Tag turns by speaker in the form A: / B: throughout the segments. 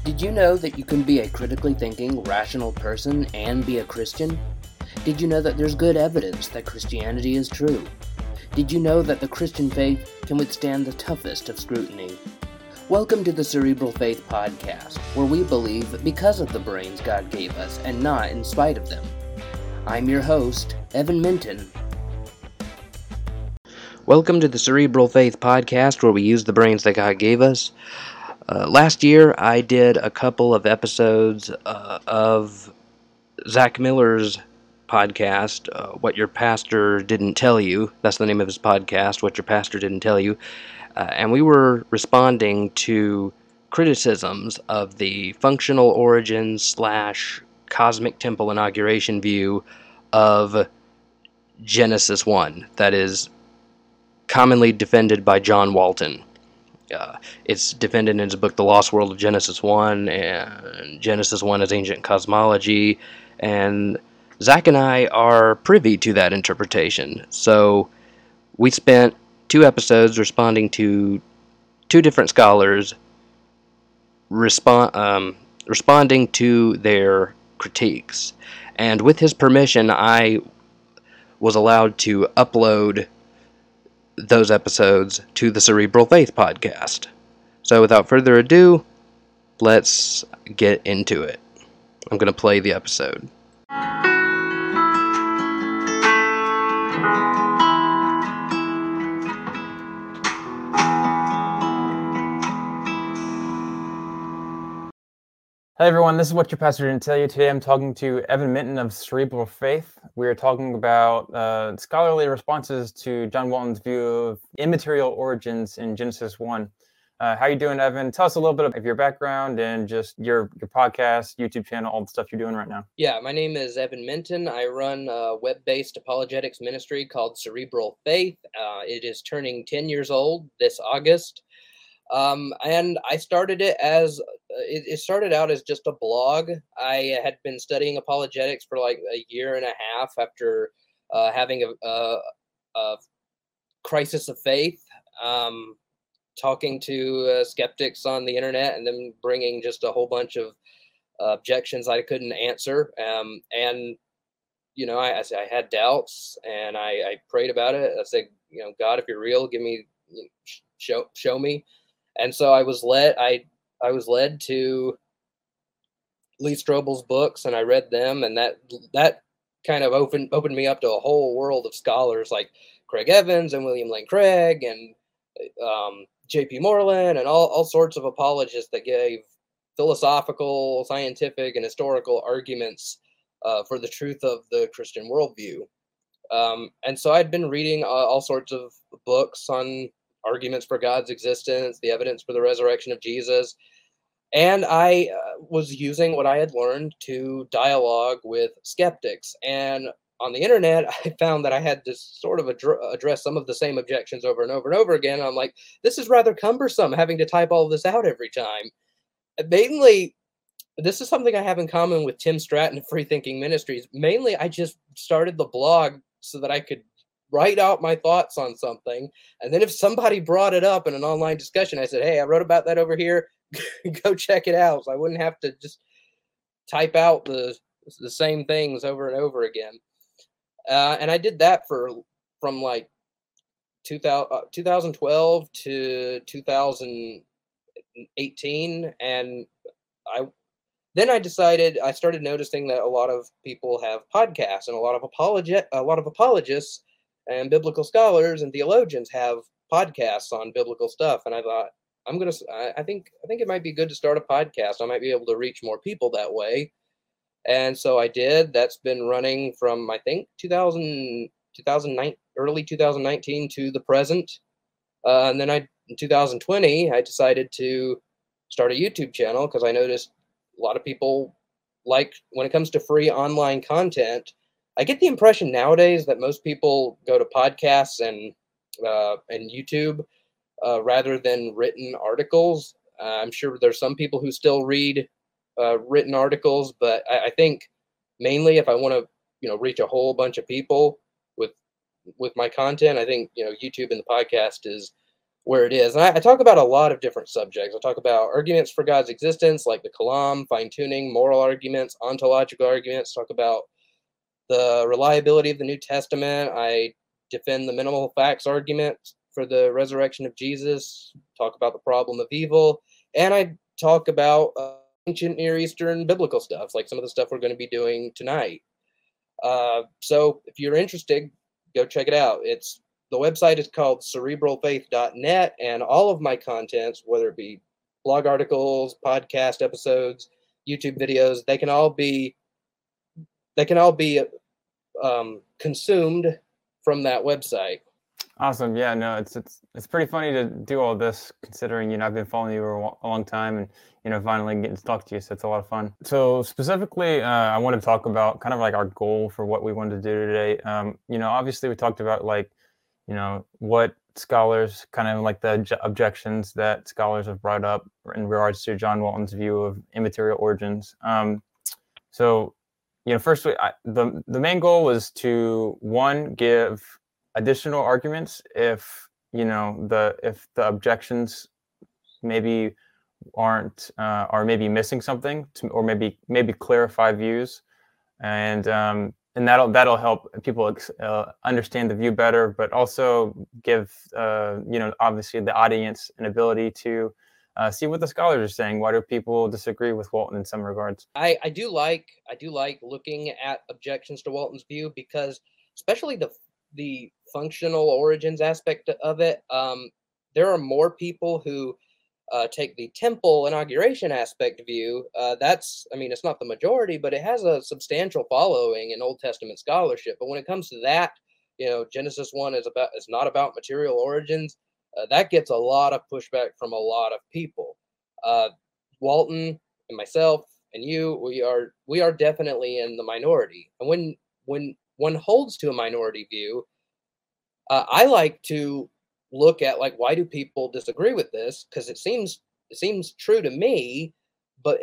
A: Did you know that you can be a critically thinking, rational person and be a Christian? Did you know that there's good evidence that Christianity is true? Did you know that the Christian faith can withstand the toughest of scrutiny? Welcome to the Cerebral Faith Podcast, where we believe because of the brains God gave us and not in spite of them. I'm your host, Evan Minton. Welcome to the Cerebral Faith Podcast, where we use the brains that God gave us. Last year, I did a couple of episodes of Zach Miller's podcast, What Your Pastor Didn't Tell You. That's the name of his podcast, What Your Pastor Didn't Tell You. And we were responding to criticisms of the functional origins / cosmic temple inauguration view of Genesis 1, that is commonly defended by John Walton. It's defended in his book, The Lost World of Genesis 1, and Genesis 1 is ancient cosmology, and Zach and I are privy to that interpretation. So we spent 2 episodes responding to 2 different scholars, responding to their critiques. And with his permission, I was allowed to upload those episodes to the Cerebral Faith Podcast. So without further ado, let's get into it. I'm going to play the episode.
B: Hi everyone, this is What Your Pastor Didn't Tell You. Today I'm talking to Evan Minton of Cerebral Faith. We are talking about scholarly responses to John Walton's view of immaterial origins in Genesis 1. How you doing, Evan? Tell us a little bit of your background and just your podcast, YouTube channel, all the stuff you're doing right now.
A: Yeah, my name is Evan Minton. I run a web-based apologetics ministry called Cerebral Faith. It is turning 10 years old this August. And I started it as, it started out as just a blog. I had been studying apologetics for like a year and a half after having a crisis of faith, talking to skeptics on the internet and then bringing just a whole bunch of objections I couldn't answer. And, you know, I had doubts and I prayed about it. I said, you know, God, if you're real, give me, show me. And so I was led to Lee Strobel's books, and I read them, and that kind of opened me up to a whole world of scholars like Craig Evans and William Lane Craig and J.P. Moreland and all sorts of apologists that gave philosophical, scientific, and historical arguments for the truth of the Christian worldview. And so I'd been reading all sorts of books on arguments for God's existence, the evidence for the resurrection of Jesus. And I was using what I had learned to dialogue with skeptics. And on the internet, I found that I had to sort of address some of the same objections over and over and over again. I'm like, this is rather cumbersome, having to type all of this out every time. Mainly, this is something I have in common with Tim Stratton of Free Thinking Ministries. Mainly, I just started the blog so that I could write out my thoughts on something. And then if somebody brought it up in an online discussion, I said, hey, I wrote about that over here. Go check it out. So I wouldn't have to just type out the same things over and over again. And I did that from like 2012 to 2018. And I started noticing that a lot of people have podcasts, and a lot of apologists and biblical scholars and theologians have podcasts on biblical stuff. And I thought, I think it might be good to start a podcast. I might be able to reach more people that way. And so I did. That's been running from, I think, 2009, early 2019 to the present. And then in 2020, I decided to start a YouTube channel because I noticed a lot of people like, when it comes to free online content, I get the impression nowadays that most people go to podcasts and YouTube rather than written articles. I'm sure there's some people who still read written articles, but I think mainly if I want to, reach a whole bunch of people with my content, I think, YouTube and the podcast is where it is. And I talk about a lot of different subjects. I talk about arguments for God's existence, like the Kalam, fine tuning, moral arguments, ontological arguments. Talk about the reliability of the New Testament. I defend the minimal facts argument for the resurrection of Jesus. Talk about the problem of evil, and I talk about ancient Near Eastern biblical stuff, like some of the stuff we're going to be doing tonight. So if you're interested, go check it out. The website is called cerebralfaith.net, and all of my contents, whether it be blog articles, podcast episodes, YouTube videos, they can all be consumed from that website.
B: Awesome. Yeah, no, it's pretty funny to do all this considering, I've been following you for a long time and, finally getting to talk to you. So it's a lot of fun. So specifically, I want to talk about kind of like our goal for what we wanted to do today. Obviously we talked about like, what scholars kind of like the objections that scholars have brought up in regards to John Walton's view of immaterial origins. So, firstly, the main goal was to, one, give additional arguments if the objections maybe aren't are maybe missing something or maybe clarify views, and that'll help people understand the view better, but also give obviously the audience an ability to see what the scholars are saying. Why do people disagree with Walton in some regards?
A: I do like looking at objections to Walton's view, because especially the functional origins aspect of it, there are more people who take the temple inauguration aspect view. It's not the majority, but it has a substantial following in Old Testament scholarship. But when it comes to that, Genesis 1 is not about material origins. That gets a lot of pushback from a lot of people. Walton and myself and you, we are definitely in the minority. And when one holds to a minority view, I like to look at, like, why do people disagree with this? Because it seems true to me, but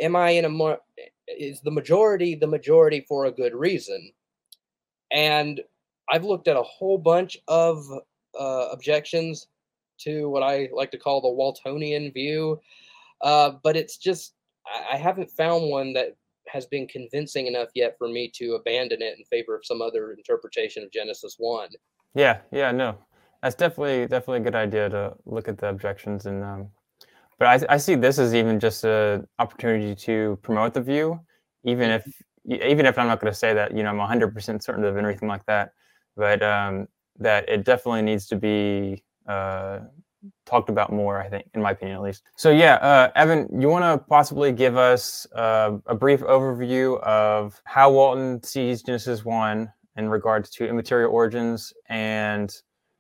A: is the majority for a good reason? And I've looked at a whole bunch of objections to what I like to call the Waltonian view, but it's just I haven't found one that has been convincing enough yet for me to abandon it in favor of some other interpretation of Genesis 1.
B: Yeah, no, that's definitely a good idea to look at the objections, and but I see this as even just an opportunity to promote the view, even if I'm not going to say that I'm 100% certain of anything like that, but that it definitely needs to be talked about more, I think, in my opinion at least. So yeah, Evan, you want to possibly give us a brief overview of how Walton sees Genesis 1 in regards to immaterial origins, and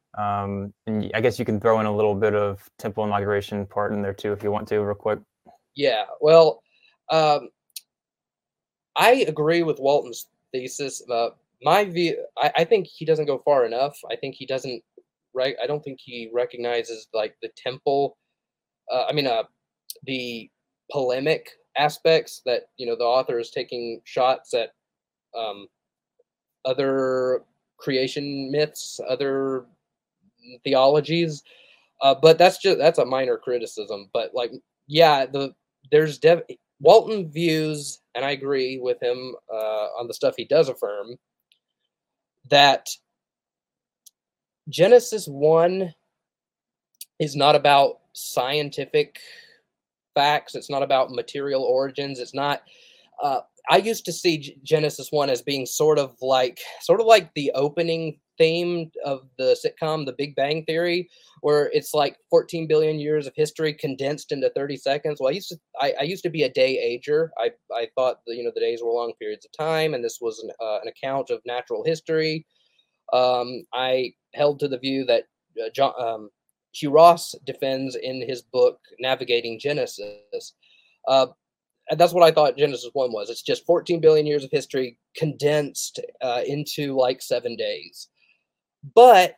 B: I guess you can throw in a little bit of temple inauguration part in there too if you want to, real quick.
A: Yeah, well, I agree with Walton's thesis. My view, I think he doesn't go far enough. I think he doesn't. Right, I don't think he recognizes like the temple. The polemic aspects that the author is taking shots at other creation myths, other theologies. But that's a minor criticism. But like, yeah, Walton views, and I agree with him on the stuff he does affirm, that Genesis 1 is not about scientific facts. It's not about material origins. It's not. I used to see Genesis 1 as being sort of like the opening theme of the sitcom The Big Bang Theory, where it's like 14 billion years of history condensed into 30 seconds. Well, I used to be a day ager. I thought the days were long periods of time, and this was an account of natural history. I held to the view that Hugh Ross defends in his book Navigating Genesis. And that's what I thought Genesis 1 was. It's just 14 billion years of history condensed into like 7 days. But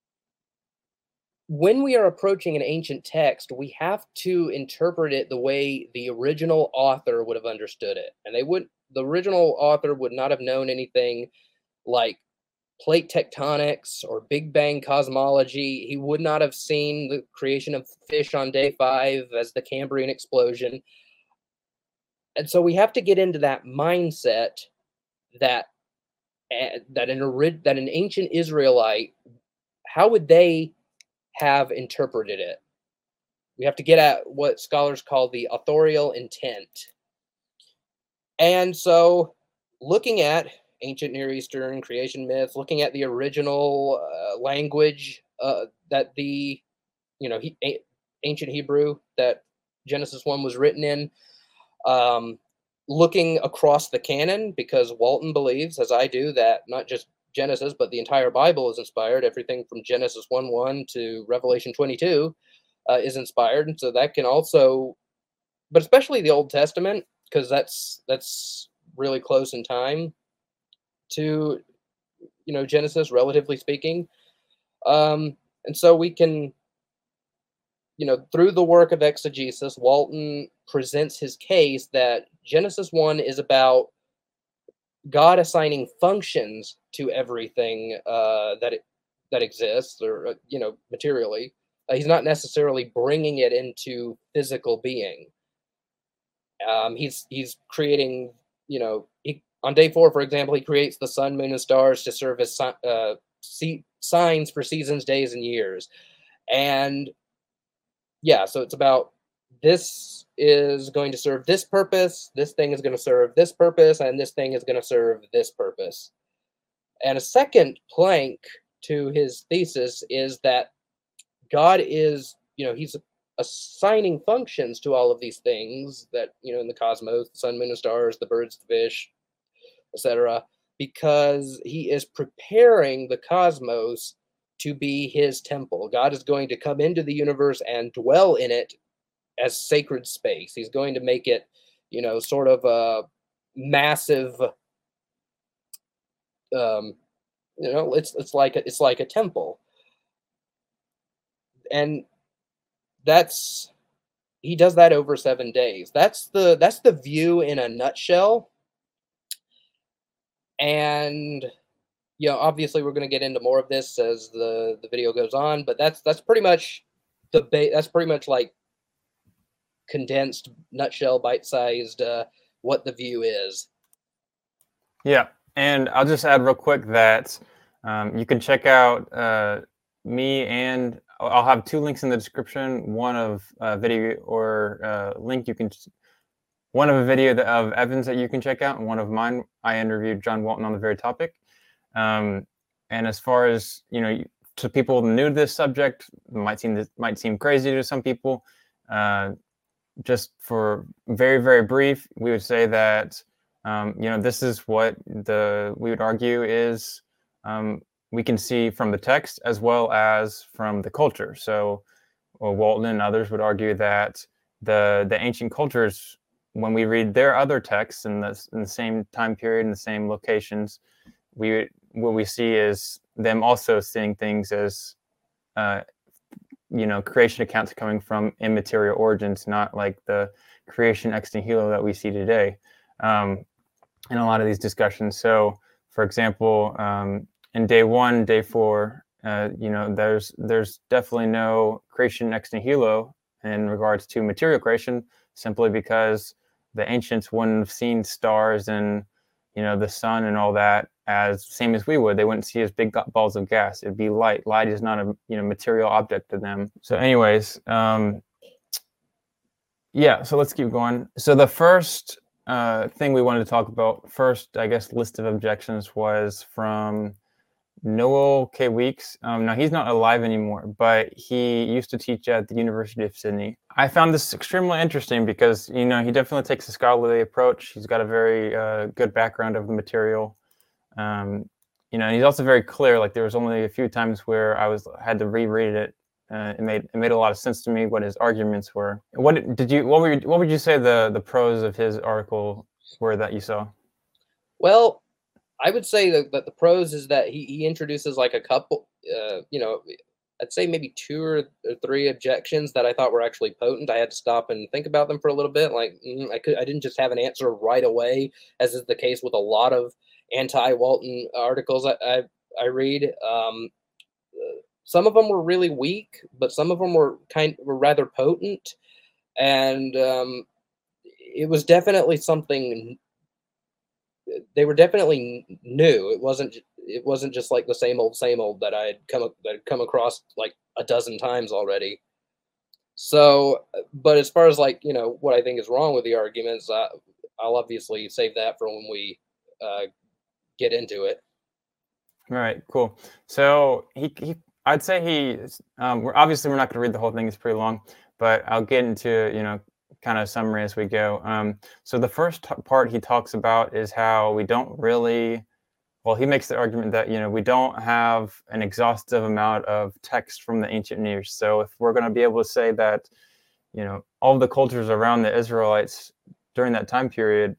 A: when we are approaching an ancient text, we have to interpret it the way the original author would have understood it. And the original author would not have known anything like plate tectonics or Big Bang cosmology. He would not have seen the creation of fish on day 5 as the Cambrian explosion. And so we have to get into that mindset that that an ancient Israelite, how would they have interpreted it? We have to get at what scholars call the authorial intent. And so, looking at ancient Near Eastern creation myth, looking at the original language that the ancient Hebrew that Genesis 1 was written in, um, looking across the canon, because Walton believes, as I do, that not just Genesis, but the entire Bible is inspired. Everything from Genesis 1:1 to Revelation 22 is inspired. And so that can also, but especially the Old Testament, because that's really close in time to Genesis, relatively speaking. And so we can, through the work of exegesis, Walton presents his case that Genesis 1 is about God assigning functions to everything that exists, or materially. He's not necessarily bringing it into physical being. He's creating, on day 4, for example, he creates the sun, moon, and stars to serve as signs for seasons, days, and years. And yeah, so it's about, this is going to serve this purpose, this thing is going to serve this purpose, and this thing is going to serve this purpose. And a second plank to his thesis is that God is, he's assigning functions to all of these things that, in the cosmos, the sun, moon, and stars, the birds, the fish, etc., because he is preparing the cosmos to be his temple. God is going to come into the universe and dwell in it as sacred space. He's going to make it, sort of a massive, it's like a temple. And he does that over 7 days. That's the view in a nutshell. And obviously we're going to get into more of this as the video goes on, but that's pretty much that's pretty much like condensed, nutshell, bite-sized what the view is.
B: Yeah, and I'll just add real quick that you can check out me, and I'll have 2 links in the description. One of a video or link one of a video of Evan's that you can check out, and one of mine. I interviewed John Walton on the very topic. And as far as to people new to this subject, might seem crazy to some people. Just for very, very brief, we would say that this is what we would argue is we can see from the text as well as from the culture. So Walton and others would argue that the ancient cultures, when we read their other texts in the same time period, in the same locations, what we see is them also seeing things as creation accounts coming from immaterial origins, not like the creation ex nihilo that we see today in a lot of these discussions. So, for example, in day 1, day 4, there's definitely no creation ex nihilo in regards to material creation, simply because the ancients wouldn't have seen stars and the sun and all that as same as we would. They wouldn't see as big balls of gas. It'd be light. Light is not a material object to them. So anyways, yeah, so let's keep going. So the first thing we wanted to talk about, first, I guess, list of objections was from Noel K. Weeks. Now, he's not alive anymore, but he used to teach at the University of Sydney. I found this extremely interesting because, he definitely takes a scholarly approach. He's got a very good background of the material. And he's also very clear. Like, there was only a few times where I had to reread it. It made a lot of sense to me what his arguments were. What would you say the pros of his article were that you saw?
A: Well, I would say that the pros is that he introduces like a couple, I'd say maybe 2 or 3 objections that I thought were actually potent. I had to stop and think about them for a little bit. Like I didn't just have an answer right away, as is the case with a lot of anti-Walton articles I read. Some of them were really weak, but some of them were rather potent, and it was definitely something. They were definitely new. It wasn't just like the same old that that I'd come across like a dozen times already. So, but as far as like what I think is wrong with the arguments, I'll obviously save that for when we uh, get into it.
B: All right, cool. So I'd say we're obviously we're not going to read the whole thing; it's pretty long, but I'll get into kind of summary as we go. So the first part he talks about is how we don't really. Well, he makes the argument that we don't have an exhaustive amount of text from the ancient Near East. So if we're going to be able to say that all the cultures around the Israelites during that time period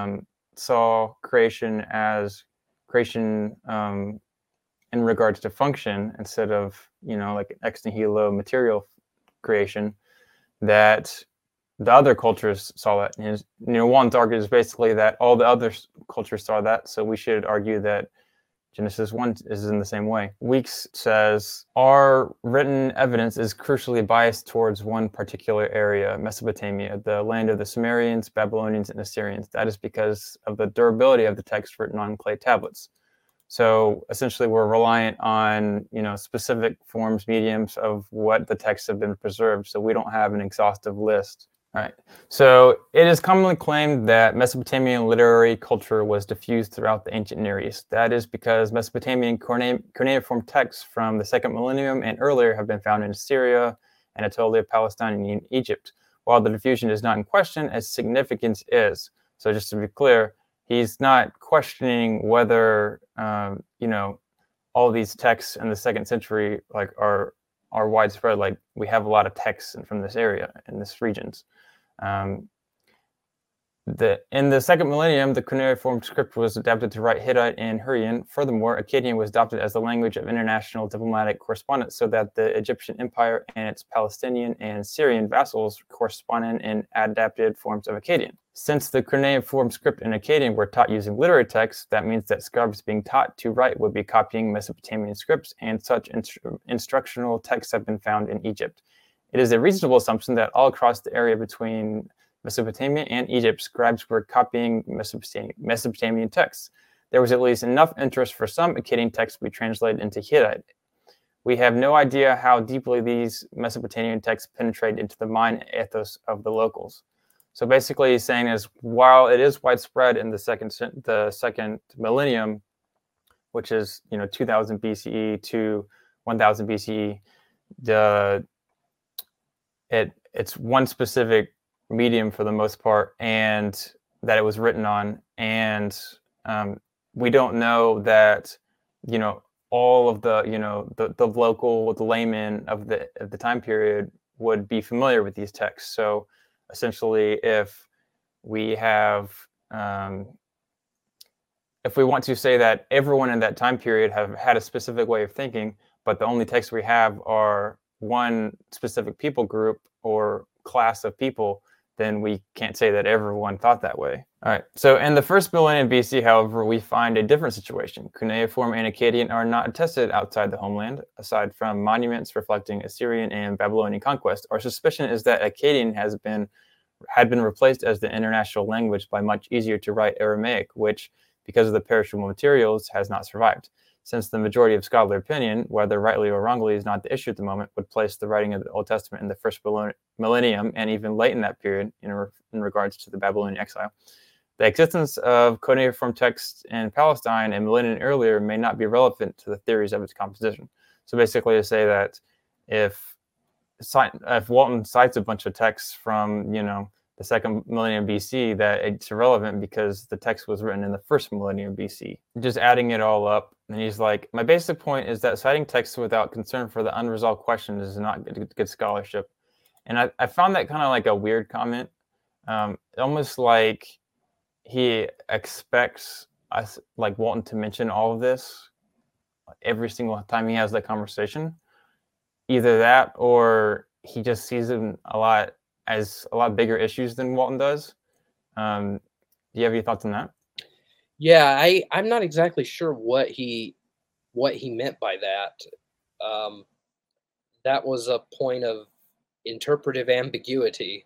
B: saw creation as creation in regards to function instead of like ex nihilo material creation, that the other cultures saw that. And Walton's argument is basically that all the other cultures saw that, so we should argue that Genesis 1 is in the same way. Weeks says, our written evidence is crucially biased towards one particular area, Mesopotamia, the land of the Sumerians, Babylonians, and Assyrians. That is because of the durability of the text written on clay tablets. So essentially, we're reliant on specific forms, mediums of what the texts have been preserved. So we don't have an exhaustive list. All right. So it is commonly claimed that Mesopotamian literary culture was diffused throughout the ancient Near East. That is because Mesopotamian cuneiform texts from the second millennium and earlier have been found in Syria, Anatolia, Palestine, and Egypt. While the diffusion is not in question, its significance is. So just to be clear, he's not questioning whether all these texts in the second century are widespread. Like, we have a lot of texts from this area in this regions. In the second millennium, the cuneiform script was adapted to write Hittite and Hurrian. Furthermore, Akkadian was adopted as the language of international diplomatic correspondence, so that the Egyptian Empire and its Palestinian and Syrian vassals corresponded in adapted forms of Akkadian. Since the cuneiform script and Akkadian were taught using literary texts, that means that scribes being taught to write would be copying Mesopotamian scripts, and such instructional texts have been found in Egypt. It is a reasonable assumption that all across the area between Mesopotamia and Egypt, scribes were copying Mesopotamian texts. There was at least enough interest for some Akkadian texts to be translated into Hittite. We have no idea how deeply these Mesopotamian texts penetrated into the mind ethos of the locals. So basically, he's saying is, while it is widespread in the second millennium, which is 2000 BCE to 1000 BCE, it's one specific medium for the most part, and that it was written on, and we don't know that all of the local, the laymen of the time period would be familiar with these texts. So essentially, if we want to say that everyone in that time period have had a specific way of thinking, but the only texts we have are one specific people group or class of people, then we can't say that everyone thought that way. All right. So in the first millennium BC, however, we find a different situation. Cuneiform and Akkadian are not attested outside the homeland, aside from monuments reflecting Assyrian and Babylonian conquest. Our suspicion is that Akkadian had been replaced as the international language by much easier to write Aramaic, which, because of the perishable materials, has not survived. Since the majority of scholarly opinion, whether rightly or wrongly is not the issue at the moment, would place the writing of the Old Testament in the first millennium and even late in that period in regards to the Babylonian exile. The existence of cuneiform texts in Palestine a millennium earlier may not be relevant to the theories of its composition. So basically to say that if Walton cites a bunch of texts from, the second millennium BC, that it's irrelevant because the text was written in the first millennium BC. Just adding it all up, and he's like, my basic point is that citing texts without concern for the unresolved questions is not good scholarship. And I found that kind of like a weird comment, almost like he expects us, like Walton, to mention all of this every single time he has that conversation. Either that, or he just sees it as a lot bigger issues than Walton does. Do you have any thoughts on that?
A: Yeah, I'm not exactly sure what he what he meant by that. That was a point of interpretive ambiguity.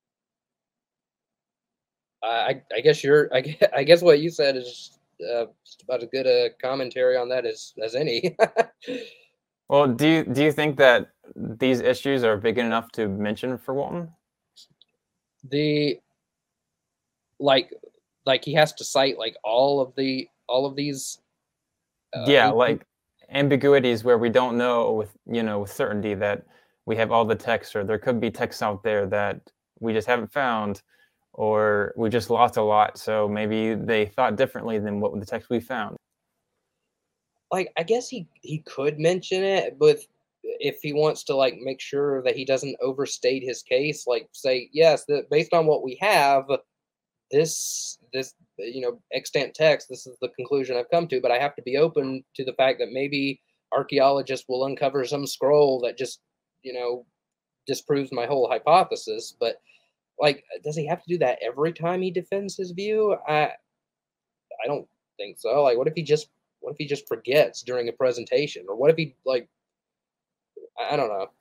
A: I guess I guess what you said is just about as good a commentary on that as any.
B: Well, do you think that these issues are big enough to mention for Walton?
A: The like he has to cite like all of these
B: Yeah,
A: ancient.
B: like ambiguities where we don't know with certainty that we have all the text, or there could be texts out there that we just haven't found, or we just lost a lot. So maybe they thought differently than what the text we found.
A: Like I guess he could mention it, but if he wants to like make sure that he doesn't overstate his case, like say yes, that based on what we have, this extant text, this is the conclusion I've come to, but I have to be open to the fact that maybe archaeologists will uncover some scroll that just you know disproves my whole hypothesis. But like, does he have to do that every time he defends his view? I don't think so. Like, what if he just forgets during a presentation, or what if he like I don't know.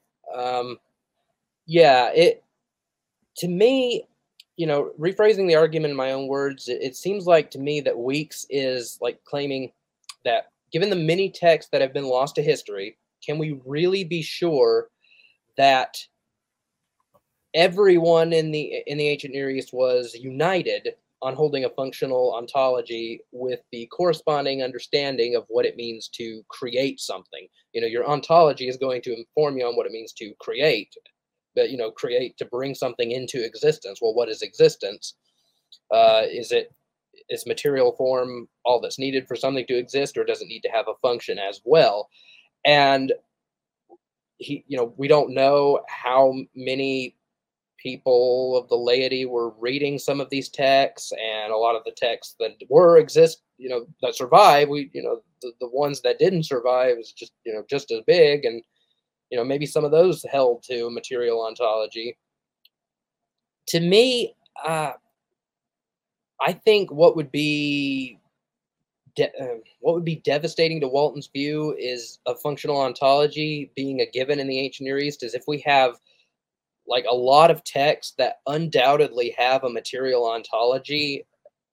A: Yeah, it to me, rephrasing the argument in my own words, it seems like to me that Weeks is like claiming that given the many texts that have been lost to history, can we really be sure that everyone in the ancient Near East was united on holding a functional ontology with the corresponding understanding of what it means to create something? Your ontology is going to inform you on what it means to create, but create to bring something into existence. Well, what is existence? Is material form all that's needed for something to exist, or does it need to have a function as well? And we don't know how many people of the laity were reading some of these texts, and a lot of the texts that that survive, the ones that didn't survive is just as big, and maybe some of those held to material ontology. To me, I think what would be devastating to Walton's view is a functional ontology being a given in the ancient Near East, is if we have like a lot of texts that undoubtedly have a material ontology,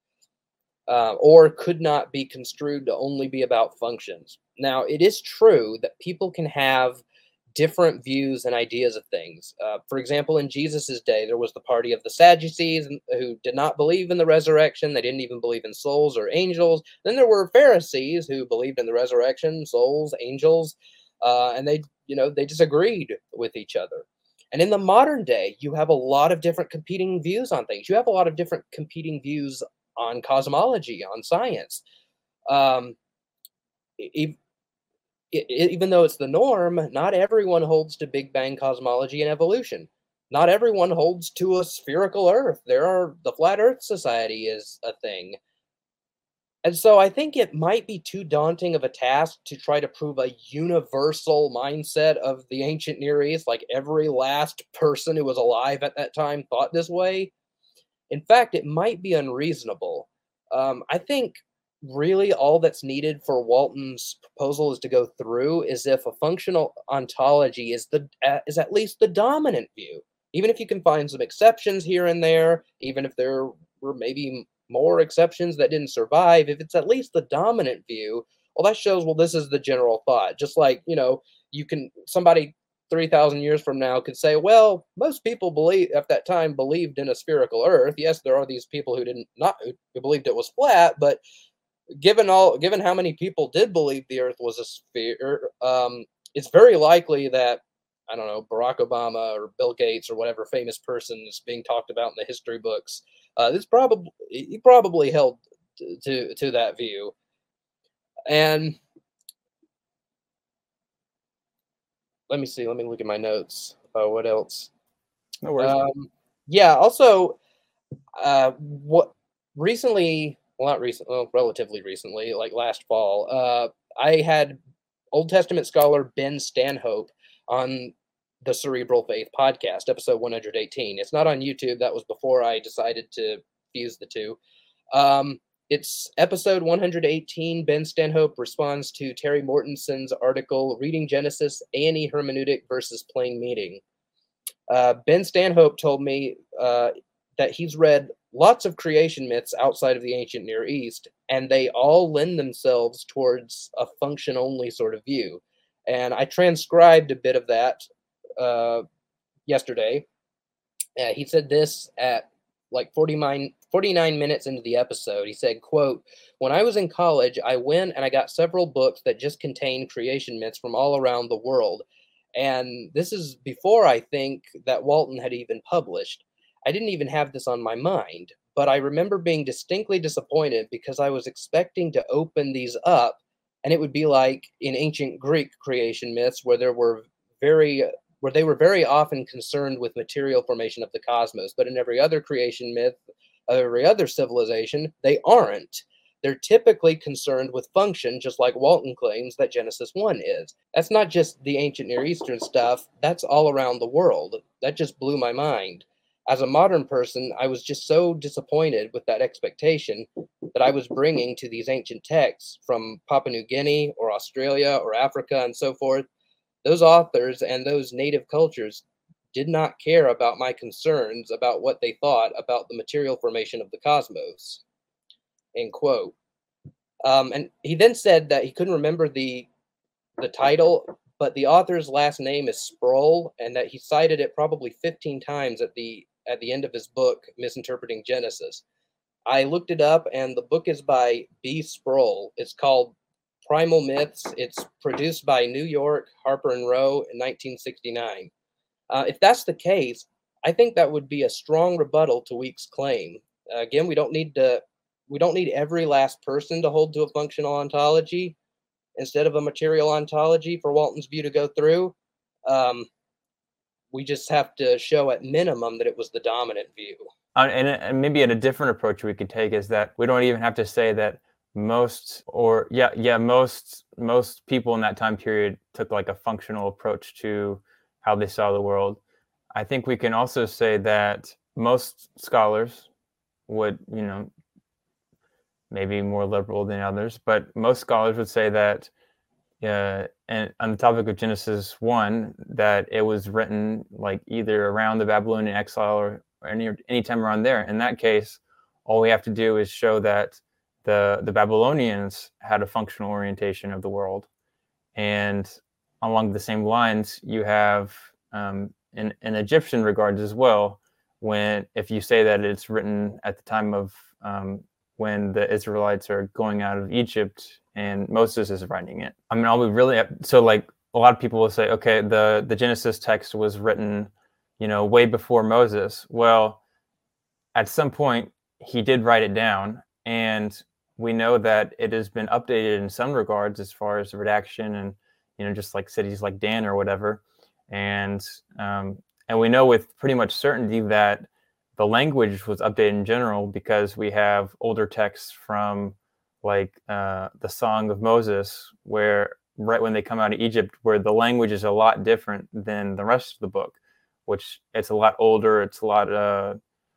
A: or could not be construed to only be about functions. Now, it is true that people can have different views and ideas of things. For example, in Jesus's day, there was the party of the Sadducees who did not believe in the resurrection. They didn't even believe in souls or angels. Then there were Pharisees who believed in the resurrection, souls, angels, and they disagreed with each other. And in the modern day, you have a lot of different competing views on things. You have a lot of different competing views on cosmology, on science. Um, e- Even though it's the norm, not everyone holds to Big Bang cosmology and evolution. Not everyone holds to a spherical Earth. The Flat Earth Society is a thing. And so I think it might be too daunting of a task to try to prove a universal mindset of the ancient Near East, like every last person who was alive at that time thought this way. In fact, it might be unreasonable. I think really all that's needed for Walton's proposal is to go through is if a functional ontology is at least the dominant view. Even if you can find some exceptions here and there, even if there were maybe more exceptions that didn't survive, if it's at least the dominant view, well, that shows, well, this is the general thought. Just like, somebody 3,000 years from now could say, well, most people at that time believed in a spherical Earth. Yes, there are these people who believed it was flat, but given how many people did believe the Earth was a sphere, it's very likely that, I don't know, Barack Obama or Bill Gates or whatever famous person is being talked about in the history books, he probably held to that view. And let me see. Let me look at my notes. What else?
B: No worries.
A: Yeah. Also, what recently? Well, not recent. Well, relatively recently, like last fall. I had Old Testament scholar Ben Stanhope on the Cerebral Faith podcast, episode 118. It's not on YouTube. That was before I decided to fuse the two. It's episode 118. Ben Stanhope responds to Terry Mortenson's article, Reading Genesis, A&E Hermeneutic versus Plain Meaning. Ben Stanhope told me that he's read lots of creation myths outside of the ancient Near East, and they all lend themselves towards a function-only sort of view. And I transcribed a bit of that yesterday. He said this at like 49 minutes into the episode. He said, quote, "When I was in college, I went and I got several books that just contained creation myths from all around the world. And this is before I think that Walton had even published. I didn't even have this on my mind, but I remember being distinctly disappointed because I was expecting to open these up and it would be like in ancient Greek creation myths where they were very often concerned with material formation of the cosmos, but in every other creation myth, every other civilization, they aren't. They're typically concerned with function, just like Walton claims that Genesis 1 is. That's not just the ancient Near Eastern stuff, that's all around the world. That just blew my mind. As a modern person, I was just so disappointed with that expectation that I was bringing to these ancient texts from Papua New Guinea or Australia or Africa and so forth. Those authors and those native cultures did not care about my concerns about what they thought about the material formation of the cosmos." End quote. And he then said that he couldn't remember the title, but the author's last name is Sproul, and that he cited it probably 15 times at the end of his book, Misinterpreting Genesis. I looked it up, and the book is by B. Sproul. It's called Primal Myths. It's produced by New York, Harper and Row in 1969. If that's the case, I think that would be a strong rebuttal to Weeks' claim. Again, we don't need every last person to hold to a functional ontology instead of a material ontology for Walton's view to go through. We just have to show at minimum that it was the dominant view.
B: And maybe a different approach we could take is that we don't even have to say that most people in that time period took like a functional approach to how they saw the world. I think we can also say that most scholars would, maybe more liberal than others, but most scholars would say that, and on the topic of Genesis 1, that it was written like either around the Babylonian exile or any time around there. In that case, all we have to do is show that the Babylonians had a functional orientation of the world. And along the same lines, you have in Egyptian regards as well, if you say that it's written at the time of when the Israelites are going out of Egypt and Moses is writing it. I mean, so like a lot of people will say, okay, the Genesis text was written, way before Moses. Well, at some point he did write it down, and we know that it has been updated in some regards as far as redaction and just like cities like Dan or whatever. And we know with pretty much certainty that the language was updated in general because we have older texts from like the Song of Moses, where right when they come out of Egypt, where the language is a lot different than the rest of the book, which it's a lot older. It's a lot.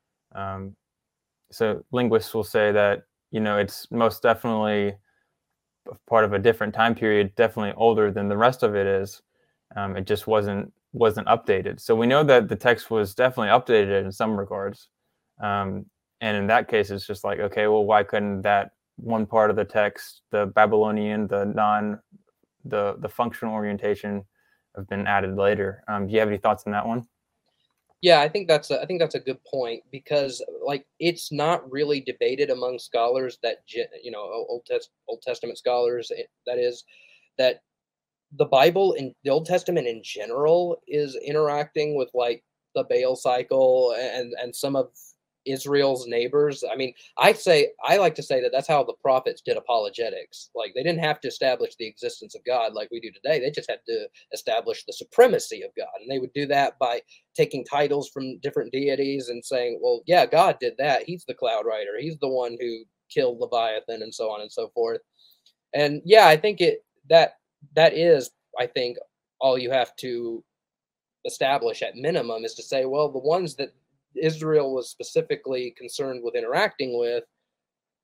B: So linguists will say that, it's most definitely part of a different time period, definitely older than the rest of it is. It just wasn't updated. So we know that the text was definitely updated in some regards. And in that case, it's just like, okay, well, why couldn't that one part of the text, the Babylonian, the functional orientation, have been added later? Do you have any thoughts on that one?
A: Yeah, I think that's a good point, because like it's not really debated among scholars that Old Testament scholars, that is, that the Bible in the Old Testament in general is interacting with like the Baal cycle and some of Israel's neighbors. I mean, I like to say that that's how the prophets did apologetics. Like they didn't have to establish the existence of God like we do today. They just had to establish the supremacy of God, and they would do that by taking titles from different deities and saying, "Well, yeah, God did that. He's the cloud rider. He's the one who killed Leviathan," and so on and so forth. And yeah, I think that is, I think, all you have to establish at minimum is to say, well, the ones that Israel was specifically concerned with interacting with,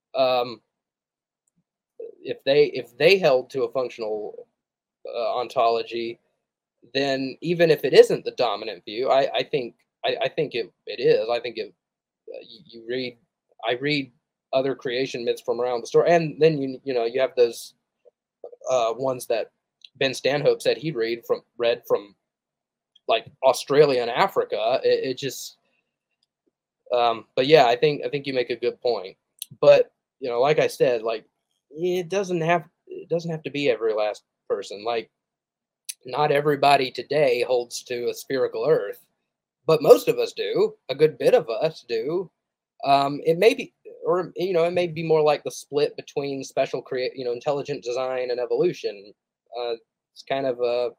A: um, if they held to a functional ontology, then even if it isn't the dominant view, I think it is. I think you read I read other creation myths from around the story, and then you have those ones that Ben Stanhope said he'd read from like Australia and Africa. It just but yeah, I think you make a good point. But like I said, like it doesn't have to be every last person. Like not everybody today holds to a spherical Earth, but most of us do. A good bit of us do. It may be, or it may be more like the split between intelligent design and evolution. It's kind of a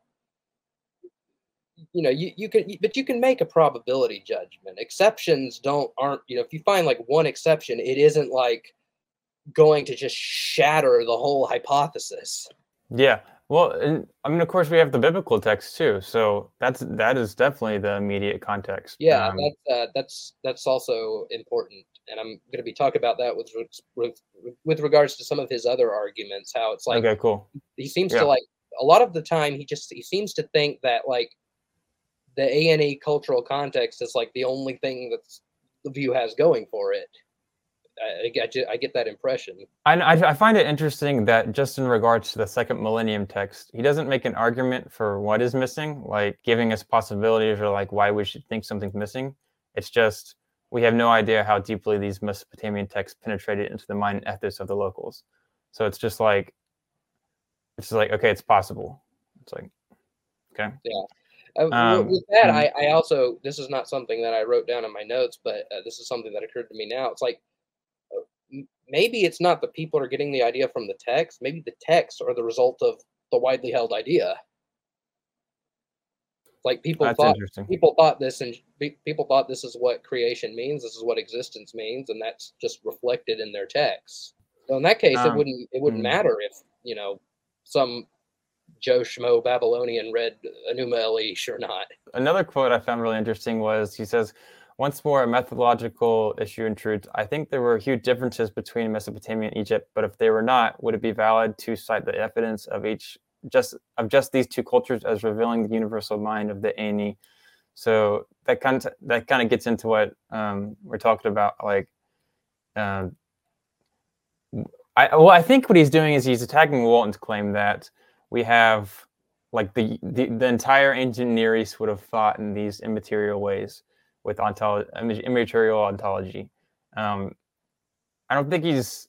A: you can but you can make a probability judgment. Exceptions aren't if you find like one exception, it isn't like going to just shatter the whole hypothesis.
B: Yeah. Well, and I mean, of course, we have the biblical text too, so that is definitely the immediate context.
A: Yeah, that's also important, and I'm going to be talking about that with regards to some of his other arguments. How it's like
B: Okay, cool.
A: he seems to
B: Yeah.
A: like a lot of the time he seems to think that like the A&E cultural context is like the only thing that's the view has going for it. I get that impression.
B: I find it interesting that just in regards to the second millennium text, he doesn't make an argument for what is missing, like giving us possibilities or like why we should think something's missing. It's just we have no idea how deeply these Mesopotamian texts penetrated into the mind and ethics of the locals. So it's just like okay, it's possible. It's like okay.
A: Yeah.
B: Um,
A: With that,
B: mm,
A: I also this is not something that I wrote down in my notes, but this is something that occurred to me now. It's like maybe it's not that people are getting the idea from the text. Maybe the texts are the result of the widely held idea. Like
B: that's interesting.
A: people thought this is what creation means. This is what existence means, and that's just reflected in their texts. So in that case, it
B: Um,
A: wouldn't
B: mm.
A: matter if some Joe Schmo Babylonian read Enuma Elish or not.
B: Another quote I found really interesting was he says, once more, a methodological issue in truth. I think there were huge differences between Mesopotamia and Egypt, but if they were not, would it be valid to cite the evidence of just these two cultures as revealing the universal mind of the Ani? So that kind of gets into what we're talking about. Like, um, I think what he's doing is he's attacking Walton's claim that we have like the entire ancient Near East would have thought in these immaterial ways with immaterial ontology. Um, I don't think he's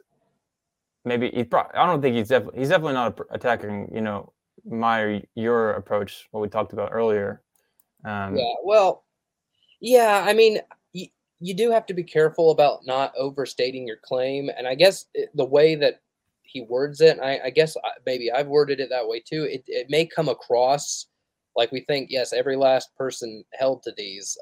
B: I don't think he's definitely not attacking your approach, what we talked about earlier. Um,
A: Yeah, well, yeah, I mean, you do have to be careful about not overstating your claim, and I guess the way that he words it, I guess maybe I've worded it that way too. It may come across like we think, yes, every last person held to these.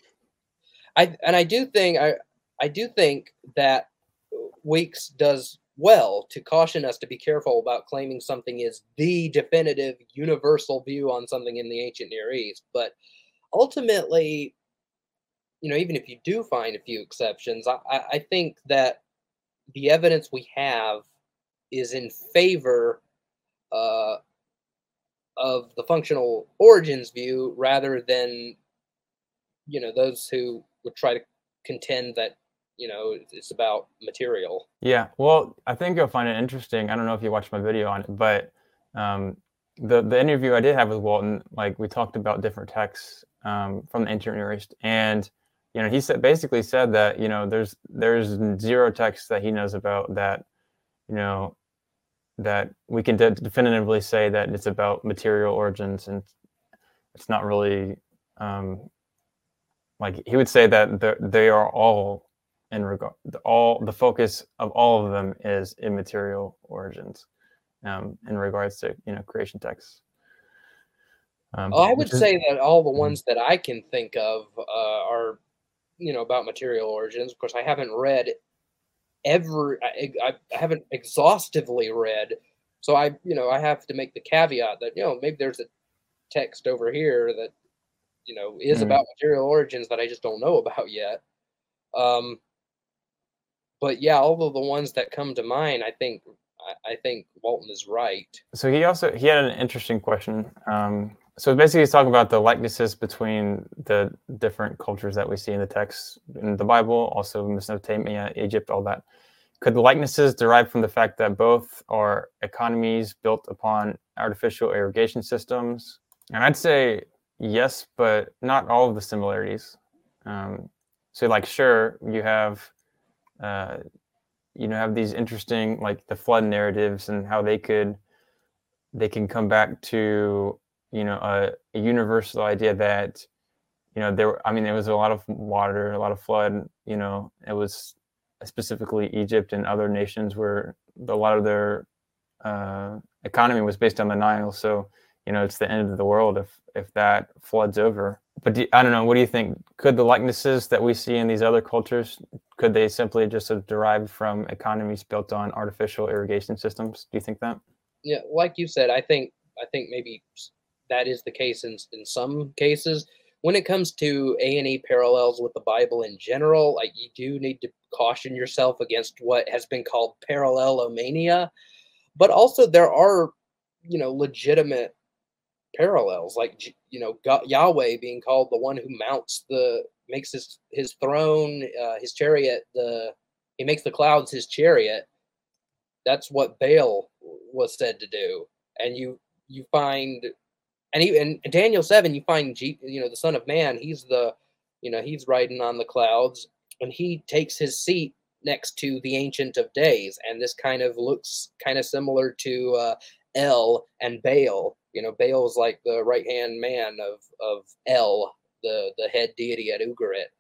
A: I do think that Weeks does well to caution us to be careful about claiming something is the definitive universal view on something in the ancient Near East, but ultimately, even if you do find a few exceptions, I think that the evidence we have is in favor uh, of the functional origins view rather than those who would try to contend that it's about material.
B: Yeah, well, I think you'll find it interesting. I don't know if you watched my video on it, but um, the interview I did have with Walton, like we talked about different texts from the ancient Near East, and he basically said that there's zero texts that he knows about that you know that we can definitively say that it's about material origins, and it's not really like he would say that they are all in regard all the focus of all of them is immaterial origins in regards to creation texts
A: I
B: which
A: would
B: is
A: say that all the
B: mhm.
A: ones that I can think of are about material origins. Of course, I haven't read I haven't exhaustively read, so I have to make the caveat that maybe there's a text over here that is
B: Mm.
A: about material origins that I just don't know about yet. Um, but yeah, all of the ones that come to mind, I think Walton is right.
B: So he had an interesting question. So basically, he's talking about the likenesses between the different cultures that we see in the text in the Bible, also Mesopotamia, Egypt, all that. Could the likenesses derive from the fact that both are economies built upon artificial irrigation systems? And I'd say yes, but not all of the similarities. So, like, sure, you have have these interesting, like, the flood narratives and how they can come back to a universal idea that there was a lot of water, a lot of flood. It was specifically Egypt and other nations where a lot of their economy was based on the Nile. So it's the end of the world if that floods over. But I don't know. What do you think? Could the likenesses that we see in these other cultures, could they simply just have derived from economies built on artificial irrigation systems? Do you think that?
A: Yeah, like you said, I think maybe that is the case in some cases. When it comes to A&E parallels with the Bible in general, like you do need to caution yourself against what has been called parallelomania. But also there are, legitimate parallels, like God, Yahweh being called the one who makes his throne, his chariot. He makes the clouds his chariot. That's what Baal was said to do. And you find, in Daniel 7, you find the Son of Man. He's riding on the clouds, and he takes his seat next to the Ancient of Days, and this kind of looks kind of similar to El and Baal. Baal is like the right hand man of El, the head deity at Ugarit.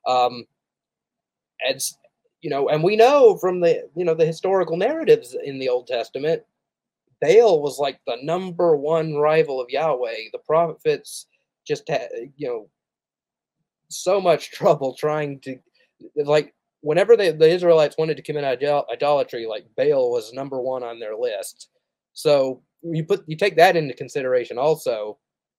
A: And and we know from the historical narratives in the Old Testament, Baal was like the number one rival of Yahweh. The prophets just had so much trouble trying to, like, whenever the Israelites wanted to commit idolatry, like Baal was number one on their list. So you take that into consideration also.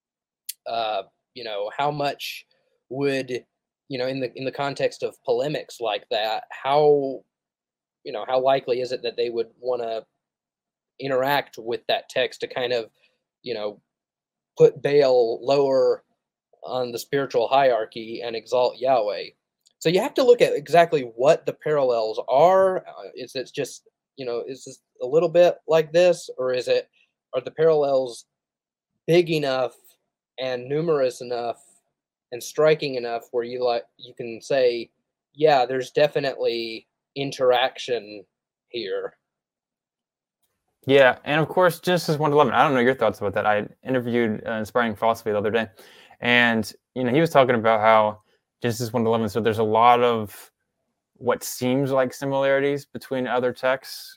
A: How much would in the context of polemics like that, how likely is it that they would want to interact with that text to kind of you know put Baal lower on the spiritual hierarchy and exalt Yahweh? So you have to look at exactly what the parallels are. Is it just is this a little bit like this, or are the parallels big enough and numerous enough and striking enough where you can say, yeah, there's definitely interaction here.
B: Yeah, and of course, Genesis 1:11. I don't know your thoughts about that. I interviewed Inspiring Philosophy the other day, and he was talking about how Genesis 1:11. So there's a lot of what seems like similarities between other texts.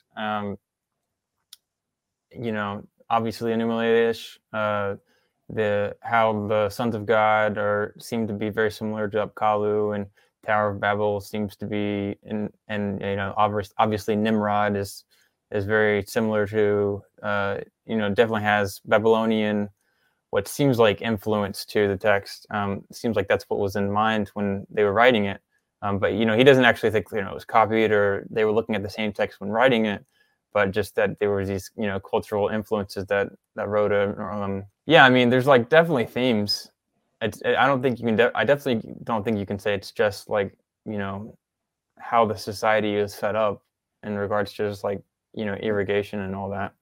B: Obviously Enumerated-ish, the how the sons of God seem to be very similar to Apkallu, and Tower of Babel seems to be, and obviously Nimrod is very similar to definitely has Babylonian, what seems like, influence to the text. It seems like that's what was in mind when they were writing it. But he doesn't actually think it was copied or they were looking at the same text when writing it, but just that there were these cultural influences that wrote it. Yeah, I mean, there's like definitely themes. I don't think you can. I definitely don't think you can say it's just like how the society is set up in regards to just like irrigation and all that.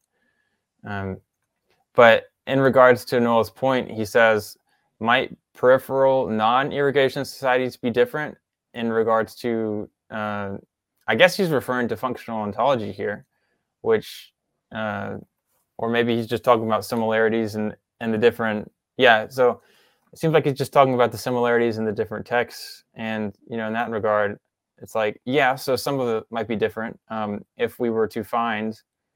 B: But in regards to Noah's point, he says, might peripheral non-irrigation societies be different in regards to, I guess he's referring to functional ontology here, which, or maybe he's just talking about similarities and the different, yeah, so it seems like he's just talking about the similarities in the different texts. And, in that regard, it's like, yeah, so some of it might be different. If we were to find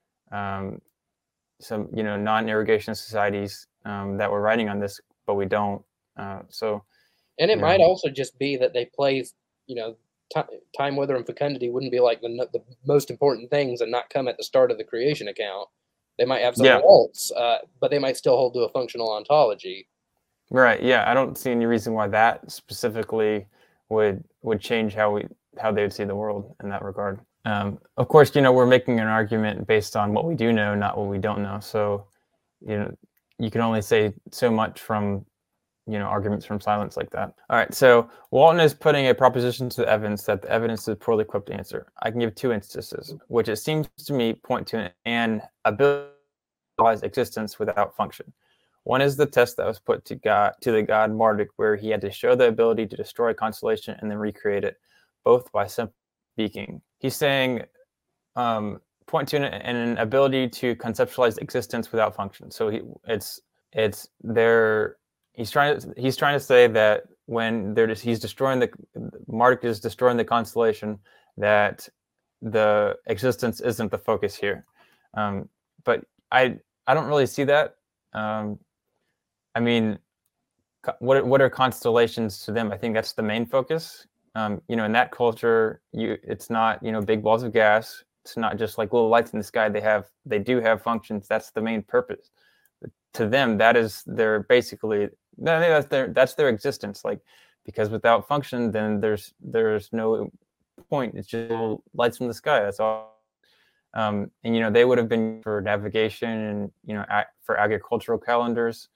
B: some, non-irrigation societies that were writing on this, but we don't.
A: And it might also just be that they place, time, weather, and fecundity wouldn't be like the most important things and not come at the start of the creation account. They might have something else, but they might still hold to a functional ontology.
B: Right. Yeah, I don't see any reason why that specifically would change how we how they would see the world in that regard. Of course, we're making an argument based on what we do know, not what we don't know. So, you can only say so much from, arguments from silence like that. All right, so Walton is putting a proposition to the evidence that the evidence is poorly equipped to answer. I can give 2 instances, which it seems to me point to an ability to realize existence without function. One is the test that was put to the god Marduk, where he had to show the ability to destroy a constellation and then recreate it, both by simply speaking. He's saying, point to an ability to conceptualize existence without function. So it's there. He's trying to say that when he's destroying Marduk is destroying the constellation, that the existence isn't the focus here. But I don't really see that. I mean, what are constellations to them? I think that's the main focus. In that culture, it's not big balls of gas. It's not just like little lights in the sky. They do have functions. That's the main purpose. To them, that's their existence. Like, because without function, then there's no point. It's just little lights in the sky. That's all. And they would have been for navigation and for agricultural calendars.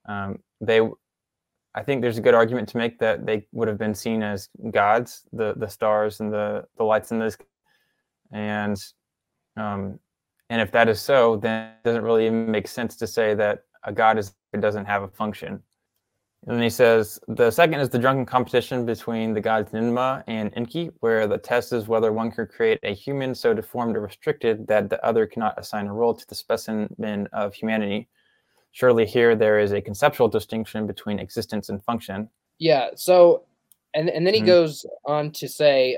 B: I think there's a good argument to make that they would have been seen as gods, the stars and the lights in the sky. And if that is so, then it doesn't really even make sense to say that a god doesn't have a function. And then he says, the second is the drunken competition between the gods Ninmah and Enki, where the test is whether one could create a human so deformed or restricted that the other cannot assign a role to the specimen of humanity. Surely here there is a conceptual distinction between existence and function.
A: Yeah, so, and then he goes on to say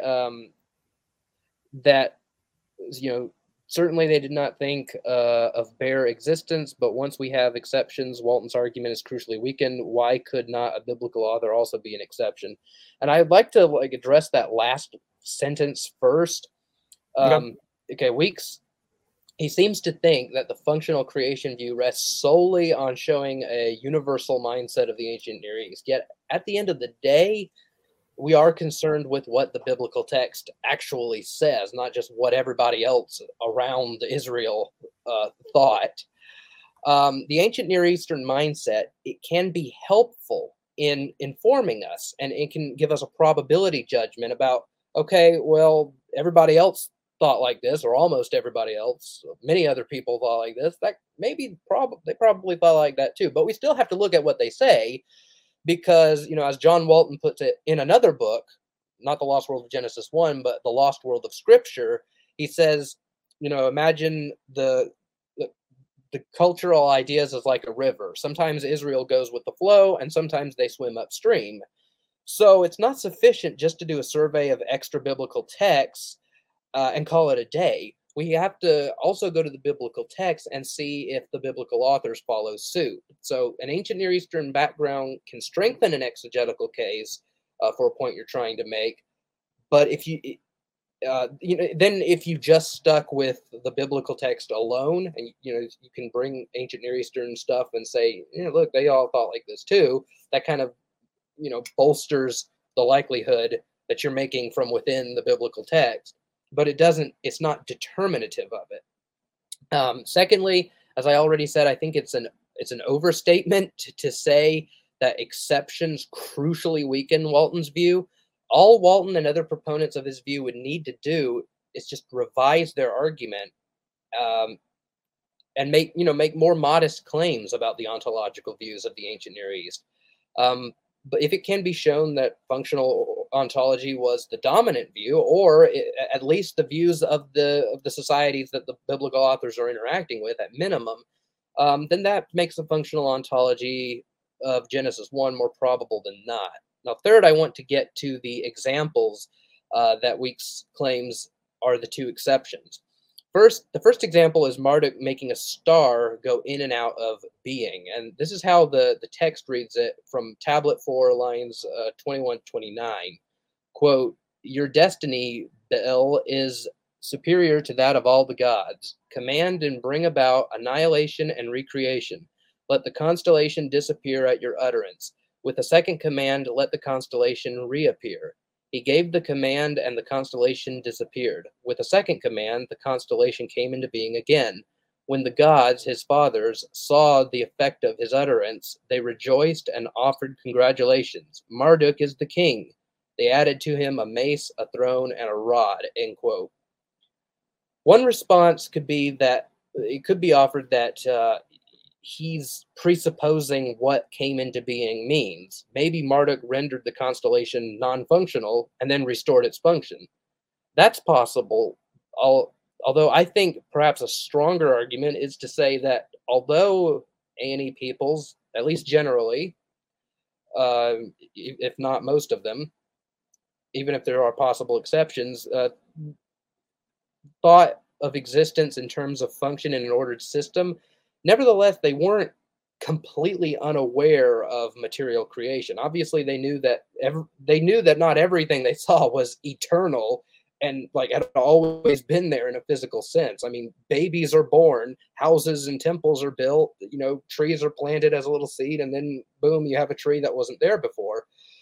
A: that, certainly they did not think of bare existence, but once we have exceptions, Walton's argument is crucially weakened. Why could not a biblical author also be an exception? And I'd like to address that last sentence first. Okay, Weeks, he seems to think that the functional creation view rests solely on showing a universal mindset of the ancient Near East. Yet at the end of the day, we are concerned with what the biblical text actually says, not just what everybody else around Israel thought. The ancient Near Eastern mindset, it can be helpful in informing us, and it can give us a probability judgment about, okay, well, everybody else thought like this, or almost everybody else, many other people thought like this. That they probably thought like that too. But we still have to look at what they say, because, as John Walton puts it in another book, not The Lost World of Genesis 1, but The Lost World of Scripture, he says, imagine the cultural ideas as like a river. Sometimes Israel goes with the flow, and sometimes they swim upstream. So it's not sufficient just to do a survey of extra biblical texts and call it a day. We have to also go to the biblical text and see if the biblical authors follow suit. So an ancient Near Eastern background can strengthen an exegetical case for a point you're trying to make. But if then if you just stuck with the biblical text alone, and you can bring ancient Near Eastern stuff and say, look, they all thought like this too. That kind of bolsters the likelihood that you're making from within the biblical text. But it's not determinative of it. Secondly, as I already said, I think it's an overstatement to say that exceptions crucially weaken Walton's view. All Walton and other proponents of his view would need to do is just revise their argument and make more modest claims about the ontological views of the ancient Near East. But if it can be shown that functional ontology was the dominant view, or at least the views of the societies that the biblical authors are interacting with at minimum, then that makes the functional ontology of Genesis 1 more probable than not. Now, third, I want to get to the examples that Weeks claims are the two exceptions. The first example is Marduk making a star go in and out of being. And this is how the text reads it from Tablet 4, lines 21-29. Quote, "Your destiny, Bel, is superior to that of all the gods. Command and bring about annihilation and recreation. Let the constellation disappear at your utterance. With a second command, let the constellation reappear. He gave the command, and the constellation disappeared. With a second command, the constellation came into being again. When the gods, his fathers, saw the effect of his utterance, they rejoiced and offered congratulations. Marduk is the king. They added to him a mace, a throne, and a rod. End quote. One response could be that it could be offered that he's presupposing what came into being means. Maybe Marduk rendered the constellation non-functional and then restored its function. That's possible. Although I think perhaps a stronger argument is to say that although Annie peoples, at least generally, if not most of them, even if there are possible exceptions, thought of existence in terms of function in an ordered system. Nevertheless, they weren't completely unaware of material creation. Obviously, they knew that not everything they saw was eternal and like had always been there in a physical sense. I mean, babies are born, houses and temples are built, trees are planted as a little seed, and then boom, you have a tree that wasn't there before.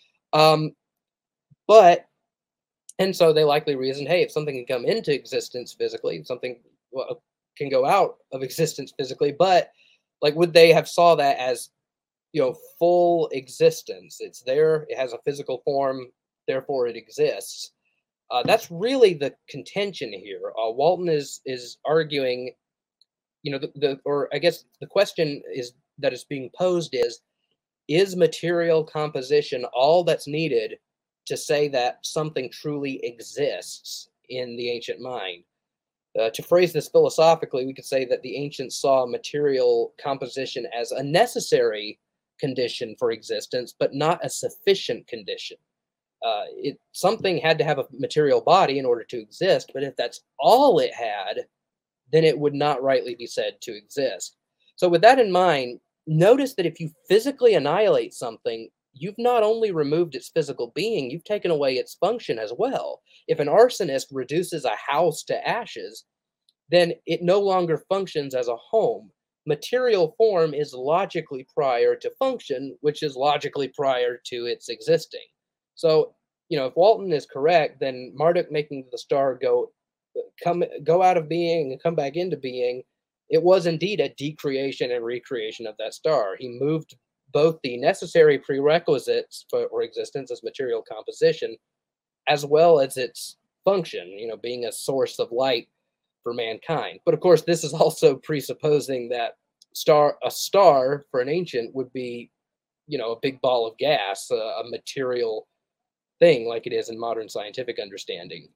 A: But and so they likely reasoned, hey, if something can come into existence physically, something can go out of existence physically. But like, would they have saw that as full existence? It's there, it has a physical form, therefore it exists. That's really the contention here. Walton is arguing, or I guess the question that is being posed is material composition all that's needed to say that something truly exists in the ancient mind? To phrase this philosophically, we could say that the ancients saw material composition as a necessary condition for existence, but not a sufficient condition. Something had to have a material body in order to exist, but if that's all it had, then it would not rightly be said to exist. So with that in mind, notice that if you physically annihilate something, you've not only removed its physical being, you've taken away its function as well. If an arsonist reduces a house to ashes, then it no longer functions as a home. Material form is logically prior to function, which is logically prior to its existing. So, if Walton is correct, then Marduk making the star go out of being and come back into being, it was indeed a decreation and recreation of that star. He moved both the necessary prerequisites for existence as material composition, as well as its function, being a source of light for mankind. But of course, this is also presupposing that a star for an ancient would be, a big ball of gas, a material thing like it is in modern scientific understanding.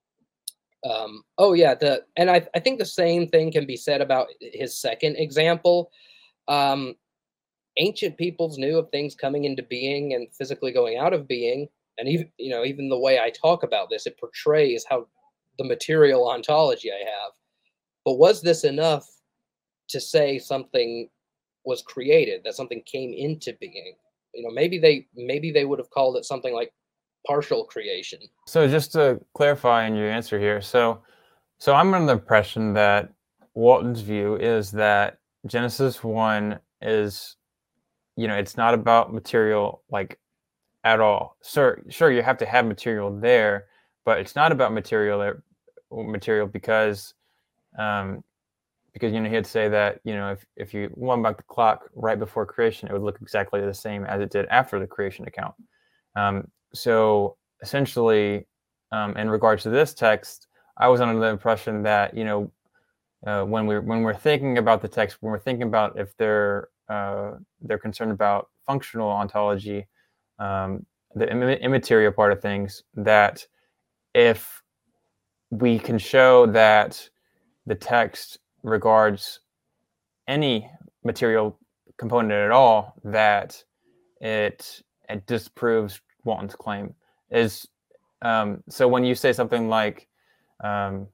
A: I think the same thing can be said about his second example. Ancient peoples knew of things coming into being and physically going out of being, and even the way I talk about this, it portrays how the material ontology I have. But was this enough to say something was created, that something came into being? Maybe they would have called it something like partial creation.
B: So just to clarify in your answer here, so I'm under the impression that Walton's view is that Genesis 1 is, it's not about material like at all. Sure, you have to have material there, but it's not about material because he'd say that if you went back the clock right before creation, it would look exactly the same as it did after the creation account. So essentially, in regards to this text, I was under the impression that when we're thinking about the text, when we're thinking about if they're concerned about functional ontology, the immaterial part of things, that if we can show that the text regards any material component at all, that it disproves Walton's claim. So when you say something like, if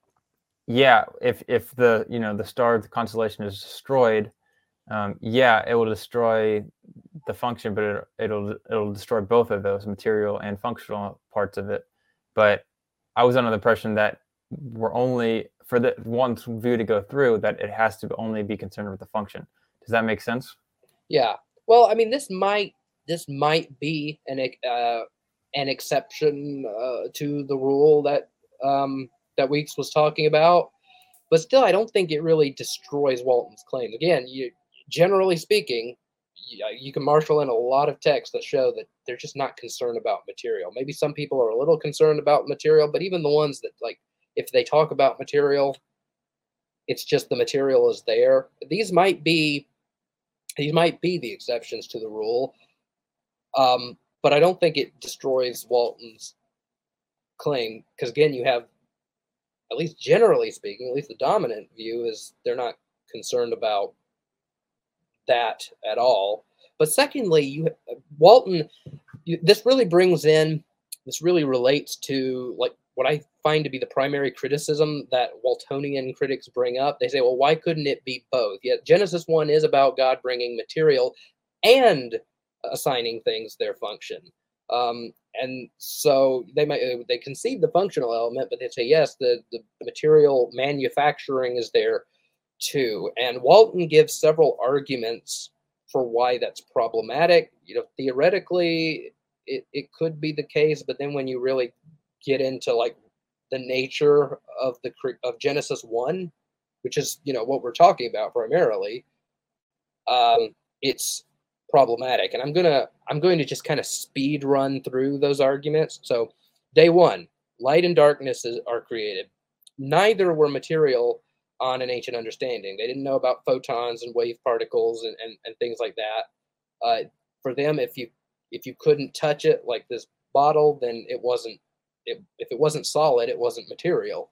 B: the star of the constellation is destroyed, it will destroy the function, but it'll destroy both of those material and functional parts of it. But I was under the impression that we're only for the one view to go through, that it has to only be concerned with the function. Does that make sense?
A: Yeah. Well, I mean, this might be an exception to the rule that that Weeks was talking about. But still, I don't think it really destroys Walton's claim. Again, generally speaking, you can marshal in a lot of texts that show that they're just not concerned about material. Maybe some people are a little concerned about material, but even the ones that, like, if they talk about material, it's just the material is there. These might be the exceptions to the rule, but I don't think it destroys Walton's claim, because again, you have, at least generally speaking, at least the dominant view is they're not concerned about that at all. But secondly, Walton, this really relates to, like, what I find to be the primary criticism that Waltonian critics bring up. They say, well, why couldn't it be both? Yet Genesis 1 is about God bringing material and assigning things their function. And so they concede the functional element, but they say, yes, the material manufacturing is there too. And Walton gives several arguments for why that's problematic. Theoretically, it could be the case, but then when you really get into, like, the nature of Genesis 1, which is, what we're talking about primarily, it's problematic. And I'm going to just kind of speed run through those arguments. So, day one, light and darkness are created. Neither were material on an ancient understanding. They didn't know about photons and wave particles and things like that. For them, if you couldn't touch it, like this bottle, then it wasn't. If it wasn't solid, it wasn't material.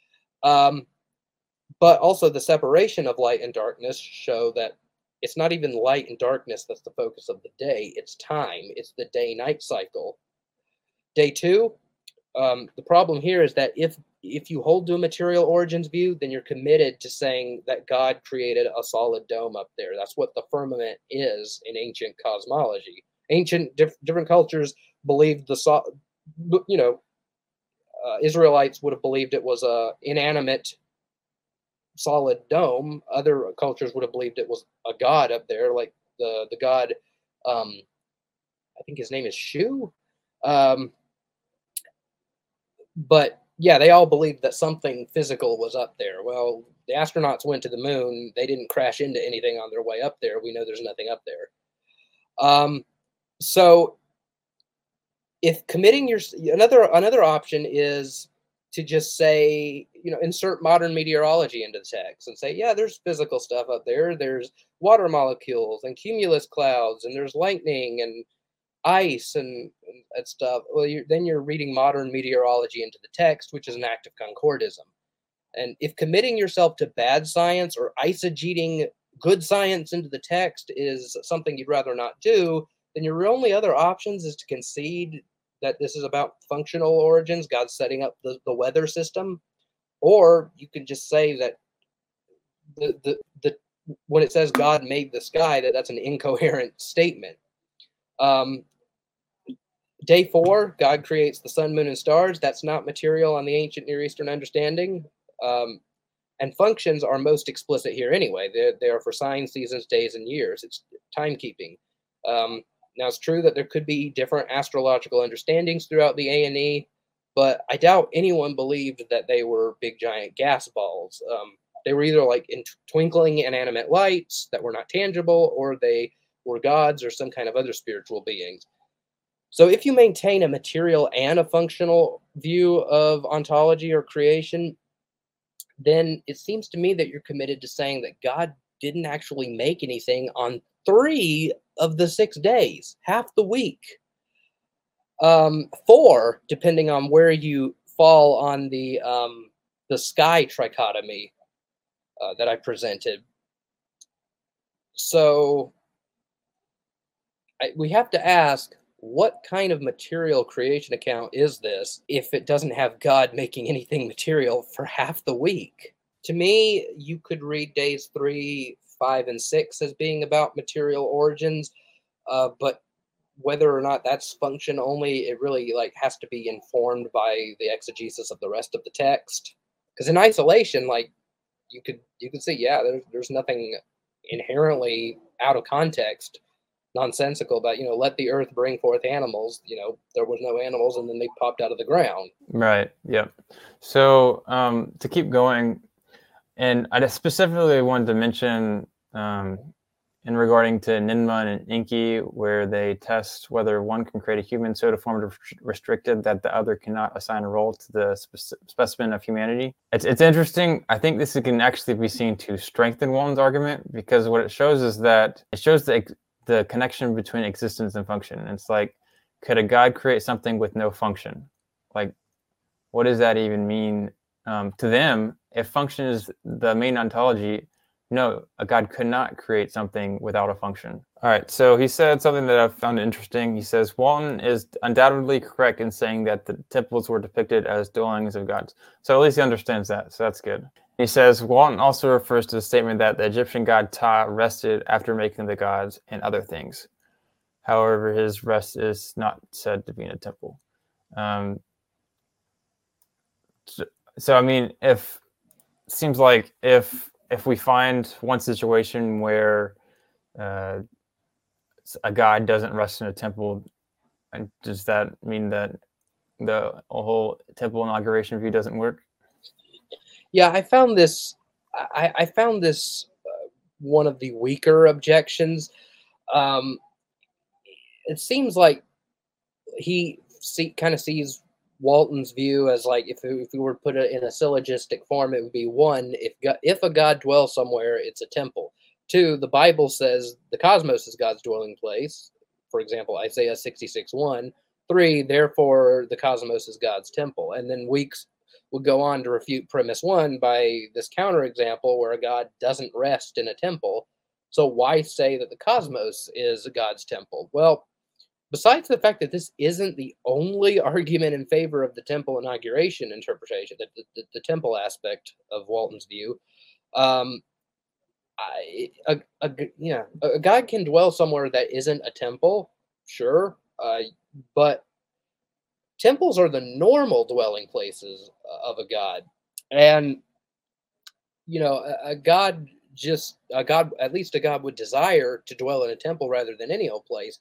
A: But also the separation of light and darkness show that it's not even light and darkness that's the focus of the day. It's time. It's the day-night cycle. Day two, the problem here is that if you hold to a material origins view, then you're committed to saying that God created a solid dome up there. That's what the firmament is in ancient cosmology. Different cultures believed Israelites would have believed it was a inanimate solid dome. Other cultures would have believed it was a god up there, like the god, I think his name is Shu. But yeah, they all believed that something physical was up there. Well, the astronauts went to the moon. They didn't crash into anything on their way up there. We know there's nothing up there. So if committing another option is to just say, insert modern meteorology into the text and say, yeah, there's physical stuff up there. There's water molecules and cumulus clouds, and there's lightning and ice and stuff. Well, then you're reading modern meteorology into the text, which is an act of concordism. And if committing yourself to bad science or eisegeting good science into the text is something you'd rather not do, then your only other options is to concede that this is about functional origins, God setting up the weather system, or you can just say that when it says God made the sky, that's an incoherent statement. Day four, God creates the sun, moon, and stars. That's not material on the ancient Near Eastern understanding. And functions are most explicit here anyway. They are for signs, seasons, days, and years. It's timekeeping. Now, it's true that there could be different astrological understandings throughout the A&E, but I doubt anyone believed that they were big, giant gas balls. They were either like twinkling inanimate lights that were not tangible, or they were gods or some kind of other spiritual beings. So if you maintain a material and a functional view of ontology or creation, then it seems to me that you're committed to saying that God didn't actually make anything on 3 of the 6 days, half the week. 4, depending on where you fall on the sky trichotomy that I presented. So we have to ask, what kind of material creation account is this if it doesn't have God making anything material for half the week? To me, you could read days 3, 5, and 6 as being about material origins, but whether or not that's function only, it really has to be informed by the exegesis of the rest of the text. Because in isolation, you could see, yeah, there's nothing inherently out of context nonsensical about, let the earth bring forth animals. There was no animals, and then they popped out of the ground.
B: Right. Yep. So to keep going, and I just specifically wanted to mention in regarding to Ninma and Inky, where they test whether one can create a human so deformed or restricted that the other cannot assign a role to the specimen of humanity. It's interesting. I think this can actually be seen to strengthen Walton's argument, because what it shows is that it shows the connection between existence and function. And it's like, could a God create something with no function? Like, what does that even mean to them? If function is the main ontology, no, a God could not create something without a function. All right, so he said something that I found interesting. He says, Walton is undoubtedly correct in saying that the temples were depicted as dwellings of gods. So at least he understands that, so that's good. He says, Walton also refers to the statement that the Egyptian god Ptah rested after making the gods and other things. However, his rest is not said to be in a temple. So I mean, seems like if we find one situation where a god doesn't rest in a temple, does that mean that the whole temple inauguration view doesn't work?
A: Yeah, I found this. I found this one of the weaker objections. It seems like he kind of sees Walton's view as like, if we were to put it in a syllogistic form, it would be: one, if a God dwells somewhere, it's a temple. Two, the Bible says the cosmos is God's dwelling place. For example, Isaiah 66:1. Three, therefore the cosmos is God's temple. And then Weeks would go on to refute premise one by this counterexample where a God doesn't rest in a temple. So why say that the cosmos is God's temple? Well, besides the fact that this isn't the only argument in favor of the temple inauguration interpretation, the temple aspect of Walton's view, um, a God can dwell somewhere that isn't a temple, sure, but temples are the normal dwelling places of a God, and a God at least a God would desire to dwell in a temple rather than any old place.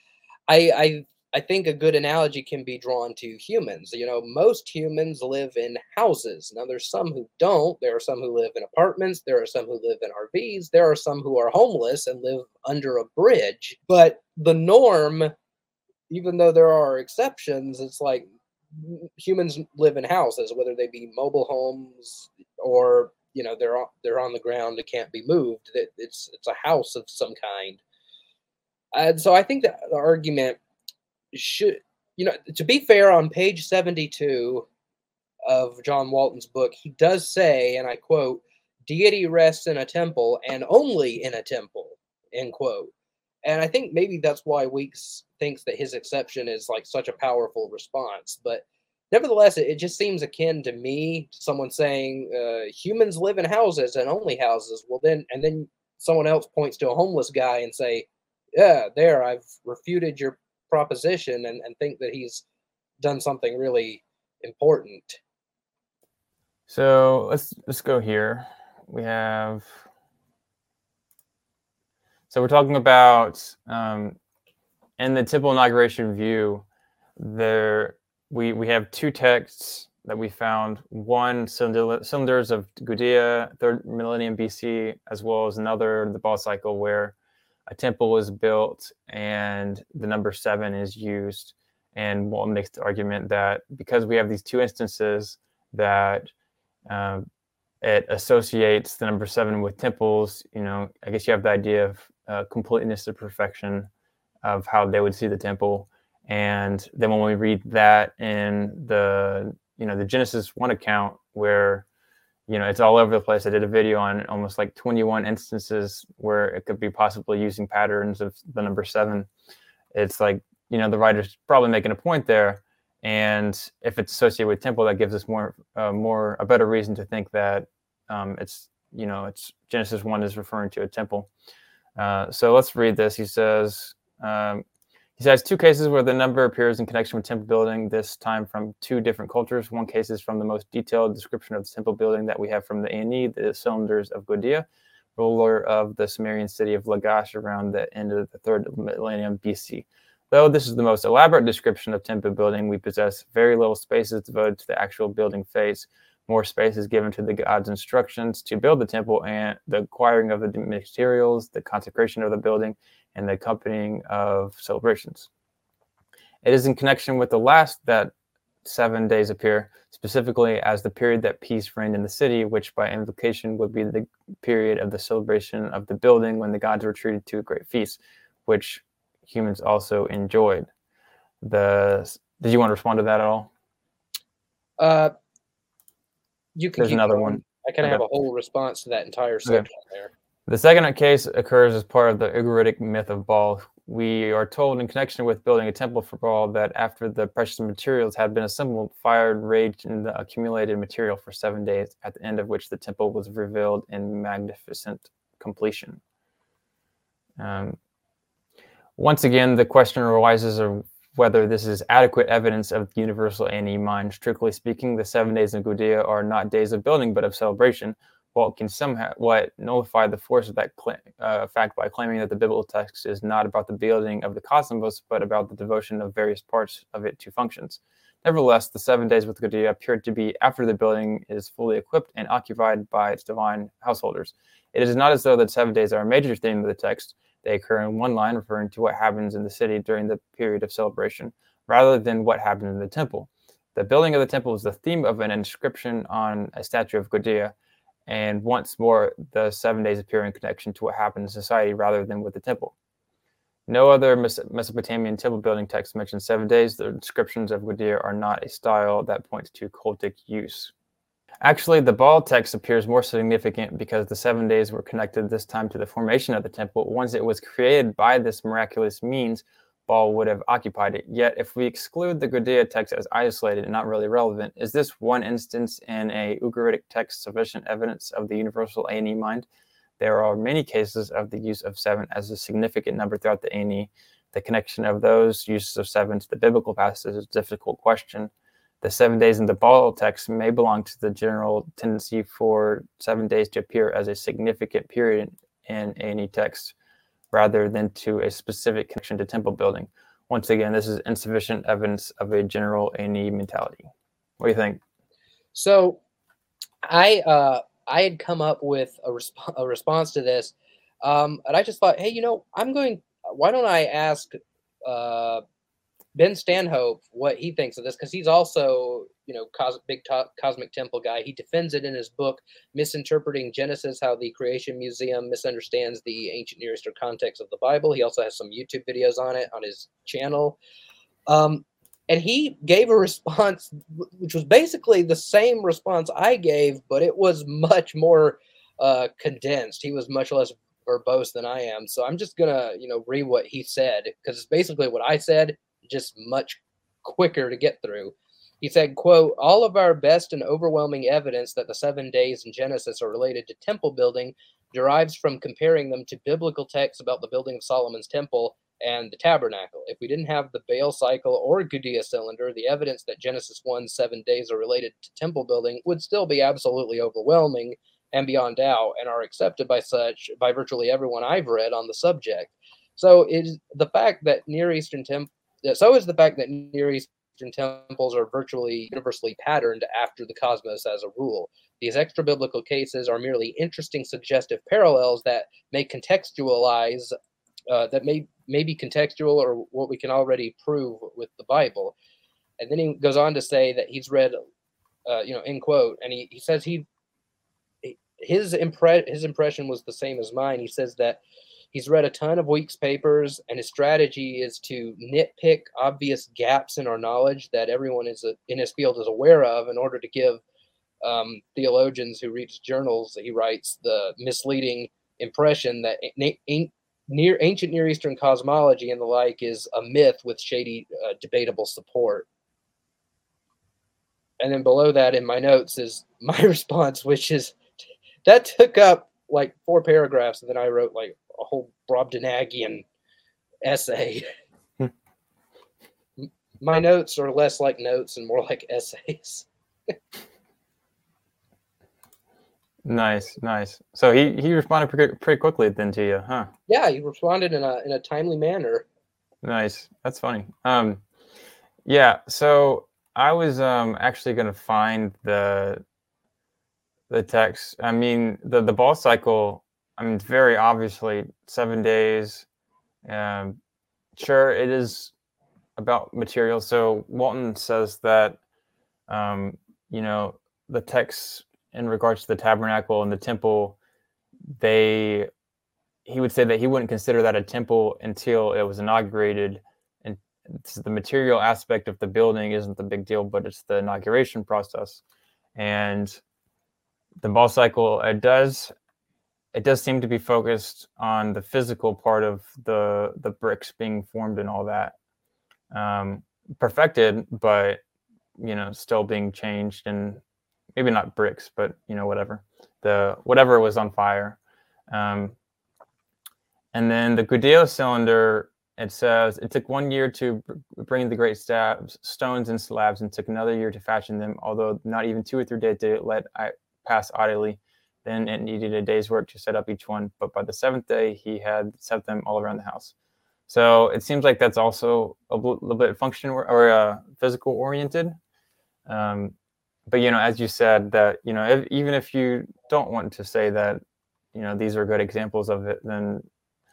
A: I think a good analogy can be drawn to humans. Most humans live in houses. Now, there's some who don't. There are some who live in apartments. There are some who live in RVs. There are some who are homeless and live under a bridge. But the norm, even though there are exceptions, it's like humans live in houses, whether they be mobile homes or they're on the ground and can't be moved. It's a house of some kind. And so I think that the argument should, to be fair, on page 72 of John Walton's book, he does say, and I quote, "Deity rests in a temple and only in a temple," end quote. And I think maybe that's why Weeks thinks that his exception is like such a powerful response. But nevertheless, it just seems akin to me, someone saying humans live in houses and only houses. Well, then someone else points to a homeless guy and say, yeah, there, I've refuted your proposition, and think that he's done something really important.
B: So let's go here. We have, so we're talking about in the temple inauguration view, we have two texts that we found. One, Cylinders of Gudea, 3rd millennium BC, as well as another, the Ball Cycle, where a temple is built and the number 7 is used. And Walton makes the argument that because we have these two instances, that it associates the number 7 with temples. I guess you have the idea of completeness of perfection of how they would see the temple. And then when we read that in the Genesis 1 account, where it's all over the place. I did a video on almost like 21 instances where it could be possibly using patterns of the number 7. It's like, the writer's probably making a point there. And if it's associated with temple, that gives us a better reason to think that it's Genesis 1 is referring to a temple. So let's read this. He says, two cases where the number appears in connection with temple building, this time from two different cultures. One case is from the most detailed description of the temple building that we have from the A&E, the Cylinders of Gudea, ruler of the Sumerian city of Lagash around the end of the 3rd millennium BC. Though this is the most elaborate description of temple building, we possess very little spaces devoted to the actual building phase. More space is given to the god's instructions to build the temple and the acquiring of the materials, the consecration of the building, and the accompanying of celebrations. It is in connection with the last that 7 days appear, specifically as the period that peace reigned in the city, which by invocation would be the period of the celebration of the building when the gods were treated to a great feast, which humans also enjoyed. Did you want to respond to that at all?
A: You can
B: There's
A: keep
B: another
A: going.
B: one.
A: I kind of have a whole response to that entire section there.
B: The second case occurs as part of the Ugaritic myth of Baal. We are told in connection with building a temple for Baal that after the precious materials had been assembled, fire raged in the accumulated material for 7 days, at the end of which the temple was revealed in magnificent completion. Once again, the question arises of whether this is adequate evidence of the universal A&E mind. Strictly speaking, the 7 days in Gudea are not days of building, but of celebration. While it can somewhat nullify the force of that fact by claiming that the biblical text is not about the building of the cosmos, but about the devotion of various parts of it to functions. Nevertheless, the 7 days with Gudea appeared to be after the building is fully equipped and occupied by its divine householders. It is not as though the 7 days are a major theme of the text. They occur in one line referring to what happens in the city during the period of celebration, rather than what happened in the temple. The building of the temple is the theme of an inscription on a statue of Gudea, and once more, the 7 days appear in connection to what happened in society rather than with the temple. No other Mesopotamian temple building text mentions 7 days. The inscriptions of Gudea are not a style that points to cultic use. Actually, the Baal text appears more significant because the 7 days were connected this time to the formation of the temple. Once it was created by this miraculous means, Baal would have occupied it. Yet, if we exclude the Gudea text as isolated and not really relevant, is this one instance in a Ugaritic text sufficient evidence of the universal A&E mind? There are many cases of the use of 7 as a significant number throughout the A&E. The connection of those uses of 7 to the biblical passage is a difficult question. The 7 days in the Baal text may belong to the general tendency for 7 days to appear as a significant period in A&E text, rather than to a specific connection to temple building. Once again, this is insufficient evidence of a general A&E mentality. What do you think?
A: So, I had come up with a response to this, and I just thought, hey, why don't I ask Ben Stanhope what he thinks of this, because he's also, cosmic temple guy. He defends it in his book, Misinterpreting Genesis, How the Creation Museum Misunderstands the Ancient Near Eastern Context of the Bible. He also has some YouTube videos on it on his channel. And he gave a response, which was basically the same response I gave, but it was much more condensed. He was much less verbose than I am. So I'm just going to, read what he said, because it's basically what I said, just much quicker to get through. He said, quote, all of our best and overwhelming evidence that the 7 days in Genesis are related to temple building derives from comparing them to biblical texts about the building of Solomon's temple and the tabernacle. If we didn't have the Baal cycle or Gudea cylinder, the evidence that Genesis 1's 7 days are related to temple building would still be absolutely overwhelming and beyond doubt, and are accepted by virtually everyone I've read on the subject. So is the fact that Near Eastern temples are virtually universally patterned after the cosmos as a rule. These extra biblical cases are merely interesting, suggestive parallels that may contextualize, that may be contextual, or what we can already prove with the Bible. And then he goes on to say that he's read, end quote, and he says his impression was the same as mine. He says that he's read a ton of Weeks' papers, and his strategy is to nitpick obvious gaps in our knowledge that everyone in his field is aware of, in order to give theologians who read his journals that he writes the misleading impression that ancient Near Eastern cosmology and the like is a myth with shady, debatable support. And then below that in my notes is my response, which is, that took up like 4 paragraphs, and then I wrote like a whole Brobdingnagian essay. My notes are less like notes and more like essays.
B: Nice, nice. So he responded pretty quickly then to you, huh?
A: Yeah, he responded in a timely manner.
B: Nice. That's funny. Yeah. So I was actually gonna find the text. I mean, the ball cycle. I mean, it's very obviously 7 days. Um, sure, it is about material. So Walton says that um, you know, the texts in regards to the tabernacle and the temple, they he would say that he wouldn't consider that a temple until it was inaugurated. And the material aspect of the building isn't the big deal, but it's the inauguration process. And the ball cycle, it does seem to be focused on the physical part of the bricks being formed and all that, perfected, but still being changed, and maybe not bricks, but whatever was on fire. Um, and then the Gudeo cylinder, it says it took 1 year to bring the great stones and slabs, and took another year to fashion them. Although not even 2 or 3 days did it let pass idly. Then it needed a day's work to set up each one. But by the seventh day, he had set them all around the house. So it seems like that's also a little bit function or physical oriented. But as you said, that even if you don't want to say that these are good examples of it, then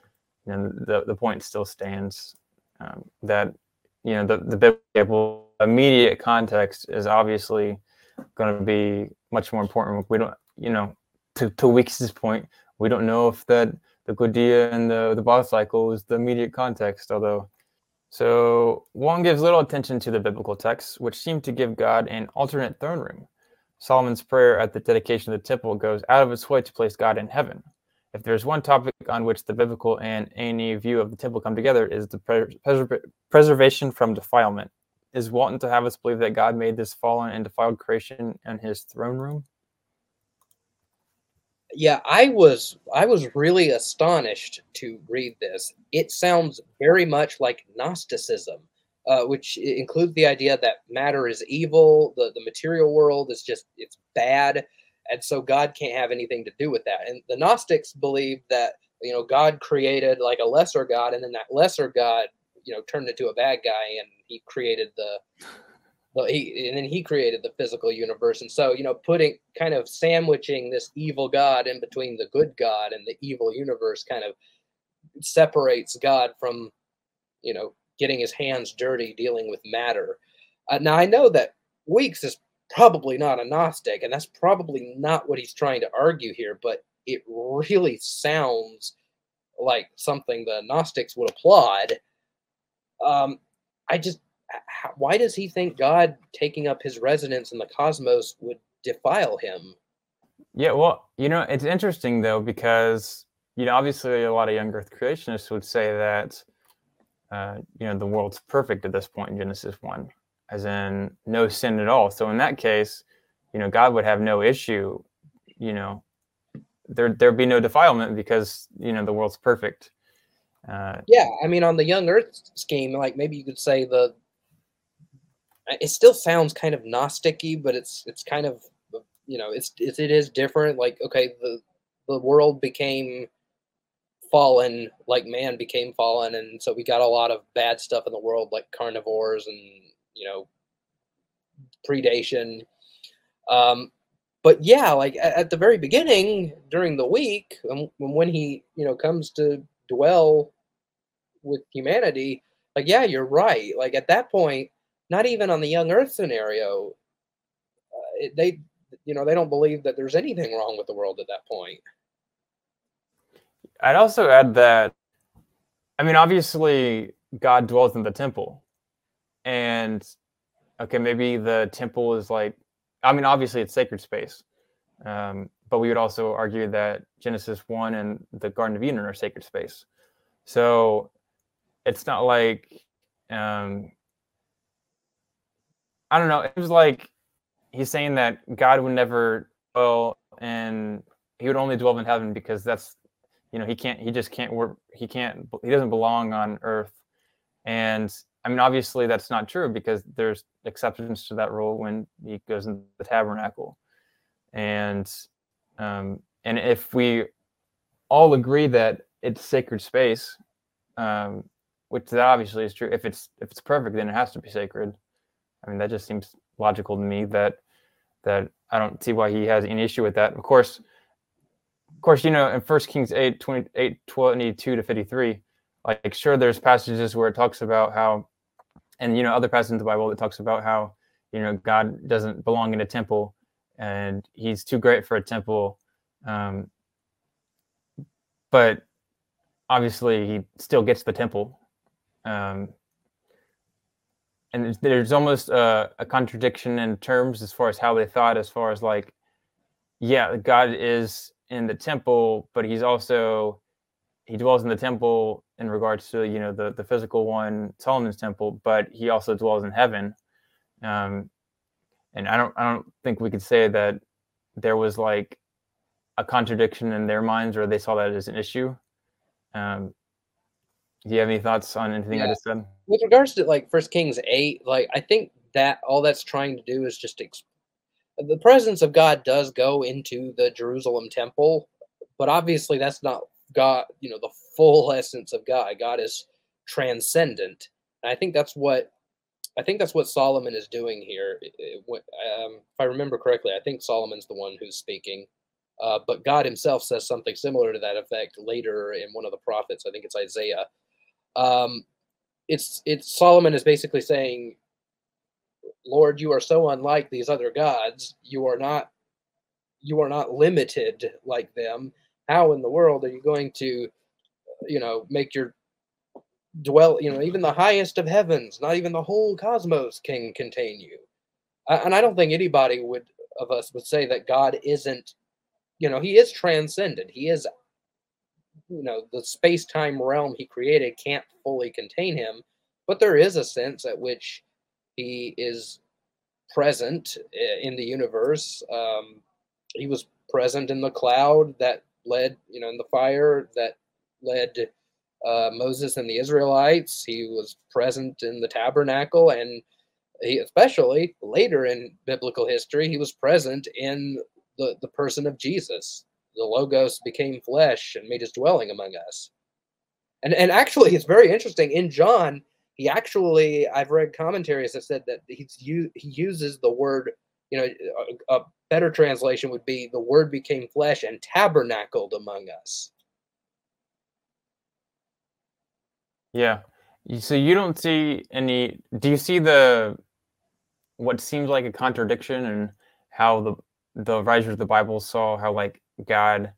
B: the point still stands, that the biblical immediate context is obviously going to be much more important. We don't, to Weeks' point, we don't know if that the Godia and the boss cycle is the immediate context, although. So Wong gives little attention to the biblical texts, which seem to give God an alternate throne room. Solomon's prayer at the dedication of the temple goes out of its way to place God in heaven. If there's one topic on which the biblical and A&E view of the temple come together, is the preservation from defilement. Is Walton to have us believe that God made this fallen and defiled creation in his throne room?
A: Yeah, I was really astonished to read this. It sounds very much like Gnosticism, which includes the idea that matter is evil, the material world is just it's bad, and so God can't have anything to do with that. And the Gnostics believe that God created like a lesser God, and then that lesser God turned into a bad guy, and he created the well, and then he created the physical universe, and so putting kind of sandwiching this evil God in between the good God and the evil universe kind of separates God from getting his hands dirty dealing with matter. Now I know that Weeks is probably not a Gnostic, and that's probably not what he's trying to argue here, but it really sounds like something the Gnostics would applaud. Um, I just why does he think God taking up his residence in the cosmos would defile him?
B: Yeah, well, it's interesting though, because obviously a lot of young Earth creationists would say that the world's perfect at this point in Genesis 1, as in no sin at all. So in that case, God would have no issue, there'd be no defilement because the world's perfect.
A: Yeah, I mean, on the young Earth scheme, like maybe you could say it still sounds kind of Gnostic-y, but it's kind of it is different. Like okay, the world became fallen, like man became fallen, and so we got a lot of bad stuff in the world, like carnivores and you know predation. Um, but yeah, like at the very beginning during the week, when he comes to dwell with humanity, like yeah, you're right. Like at that point, not even on the young Earth scenario, they they don't believe that there's anything wrong with the world at that point.
B: I'd also add that, I mean, obviously God dwells in the temple, and okay, maybe the temple is like, I mean, obviously it's sacred space, but we would also argue that Genesis 1 and the Garden of Eden are sacred space. So it's not like, um, I don't know. It was like he's saying that God would never dwell, and he would only dwell in heaven because that's, he can't, he just can't work. He doesn't belong on earth. And I mean, obviously that's not true because there's exceptions to that rule when he goes into the tabernacle. And And if we all agree that it's sacred space, which that obviously is true. If it's perfect, then it has to be sacred. I mean, that just seems logical to me. That I don't see why he has any issue with that. Of course, in 1 Kings 8:22 to 53, like sure, there's passages where it talks about how, and other passages in the Bible that talks about how God doesn't belong in a temple, and He's too great for a temple. But obviously, He still gets the temple. And there's almost a contradiction in terms as far as how they thought, as far as like, yeah, God is in the temple, but he dwells in the temple in regards to the physical one, Solomon's temple, but he also dwells in heaven. And I don't think we could say that there was like a contradiction in their minds, or they saw that as an issue. Do you have any thoughts on anything I just said?
A: With regards to like 1 Kings 8, like I think that all that's trying to do is just the presence of God does go into the Jerusalem temple, but obviously that's not God, the full essence of God. God is transcendent. And I think that's what Solomon is doing here. If I remember correctly, I think Solomon's the one who's speaking. But God himself says something similar to that effect later in one of the prophets. I think it's Isaiah. It's Solomon is basically saying, Lord, you are so unlike these other gods. You are not limited like them. How in the world are you going to, make your dwell, even the highest of heavens, not even the whole cosmos can contain you. And I don't think anybody of us would say that God isn't, he is transcendent. He is, the space-time realm he created can't fully contain him, but there is a sense at which he is present in the universe. He was present in the cloud that led, in the fire that led Moses and the Israelites. He was present in the tabernacle, and he, especially later in biblical history, he was present in the person of Jesus. The Logos became flesh and made his dwelling among us. And actually, it's very interesting. In John, I've read commentaries that said that he uses the word, a better translation would be the word became flesh and tabernacled among us.
B: Yeah. So you don't see any, do you see what seems like a contradiction in how the writers of the Bible saw how like God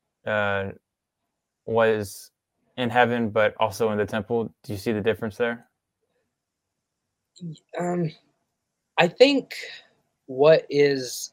B: was in heaven, but also in the temple? Do you see the difference there?
A: I think what is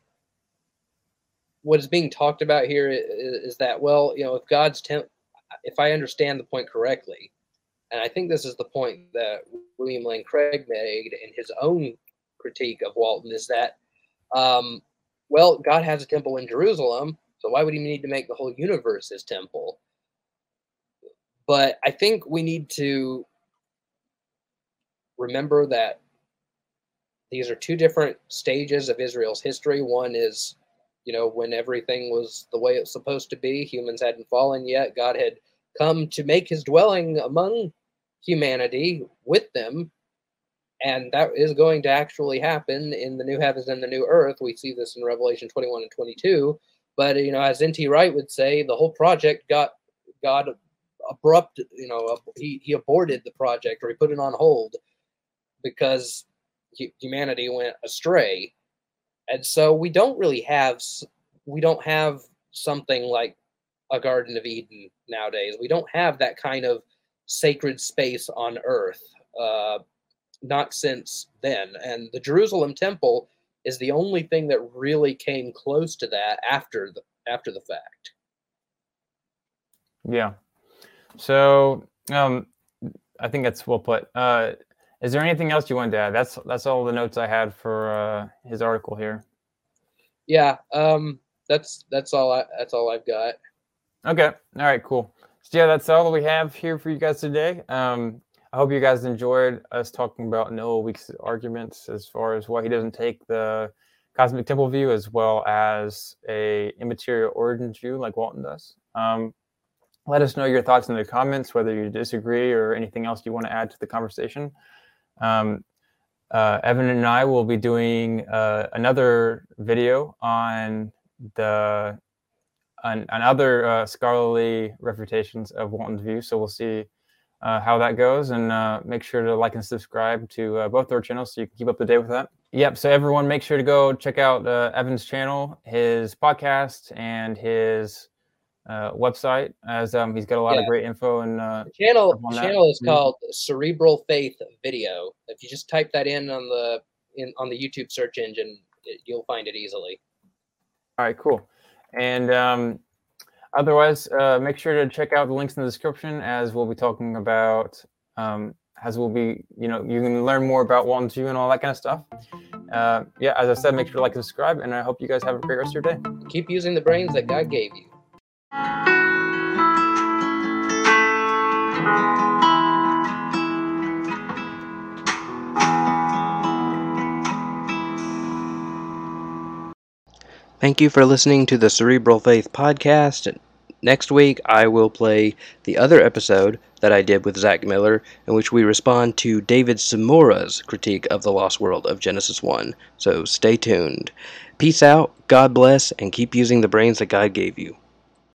A: being talked about here is that, well, if I understand the point correctly, and I think this is the point that William Lane Craig made in his own critique of Walton, is that, well, God has a temple in Jerusalem, so why would he need to make the whole universe his temple? But I think we need to remember that these are two different stages of Israel's history. One is, when everything was the way it's supposed to be, humans hadn't fallen yet, God had come to make his dwelling among humanity with them, and that is going to actually happen in the new heavens and the new earth. We see this in Revelation 21 and 22. But, as N.T. Wright would say, the whole project got abrupt, he aborted the project, or he put it on hold because humanity went astray. And so we don't have something like a Garden of Eden nowadays. We don't have that kind of sacred space on earth, not since then. And the Jerusalem temple is the only thing that really came close to that after the fact.
B: Yeah. So I think that's well put. Is there anything else you wanted to add? That's all the notes I had for his article here.
A: Yeah. That's all I've got.
B: Okay. All right. Cool. So yeah, that's all we have here for you guys today. I hope you guys enjoyed us talking about Noah Weeks' arguments as far as why he doesn't take the cosmic temple view as well as a immaterial origins view like Walton does. Let us know your thoughts in the comments, whether you disagree or anything else you want to add to the conversation. Evan and I will be doing another video on other scholarly refutations of Walton's view. So we'll see how that goes, and make sure to like and subscribe to both our channels so you can keep up to date with that. Yep, so everyone make sure to go check out Evan's channel, his podcast, and his website, as he's got a lot of great info. And
A: the channel is called Cerebral Faith Video. If you just type that in on the YouTube search engine, you'll find it easily.
B: All right, cool. And otherwise, make sure to check out the links in the description, as we'll be talking about, you can learn more about Walton's view and all that kind of stuff. Yeah, as I said, make sure to like and subscribe, and I hope you guys have a great rest of your day.
A: Keep using the brains that God gave you. Thank you for listening to the Cerebral Faith podcast. Next week, I will play the other episode that I did with Zach Miller, in which we respond to David Samura's critique of the lost world of Genesis 1. So stay tuned. Peace out, God bless, and keep using the brains that God gave you.